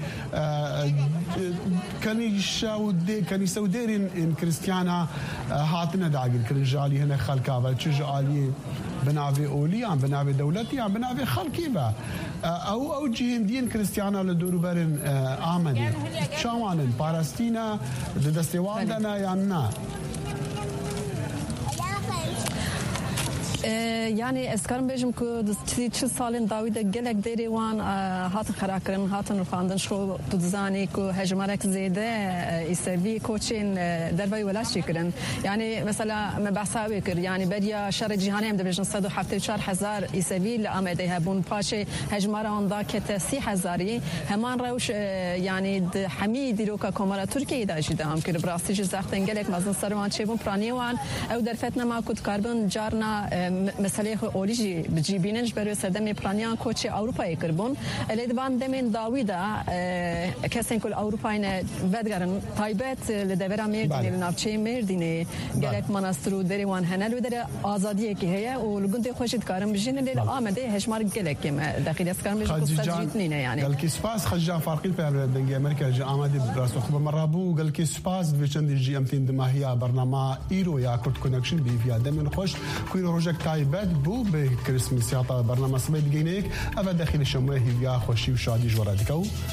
كان يشاود كان يسودير ان كريستيانا هاتنا داقل كرجالي هنا خلكابه تشجالي بنافي اولي ام بنافي دولتي ام بنافي خلكيبه او او جهندين كريستيانا لدورو برن امني شاوانن باراستينا دستيواندنا يانا يعني اسكرم بيجم كو تشي سالين داوود جلك ديري وان هات خراكرن هاتن رفاندن شو تزاني كو هجمارك زيده يسوي كوتشين دربي ولا شكرن يعني مثلا ما بحسابي كر يعني بديا شر جهاني هم دبجن صد وحفت وشار هزار يسوي لامده هبون باشي هجماران دا كتسي هزاري همان روش يعني حميد روكا كمال تركيا دا جدام كر براستيج زختن جلك مازن سروان چبون برانيوان او درفتنا ما كود كاربون جارنا مسئله اولیجی بجیبینش برای سردم پلانیان کوچ اروپایی کربون لیدبان دمین داویدا کسین کل اروپایی ودگرن تایبت لدورا میردینی لنافچه میردینی گلک مناسترو دری وان هنل و در آزادی که هیا و لگند خوشید کارم بجین لیل آمده هشمار گلک کم داخل از کارم بجین کستجیت نینه يعني قال كي سباس خجان فارقين في دنجي امريكا جا آمده براسو خب مرابو قال كي سباس بيشند جي امتين دماهيا برنامج ايرو يا كورت كونكشن بي في دمن خوش كوين روجك تایبت بو به کریسمس یا برنامه سبید گینیک اول داخل شما هیویا خوشی و شادی جوره دیکو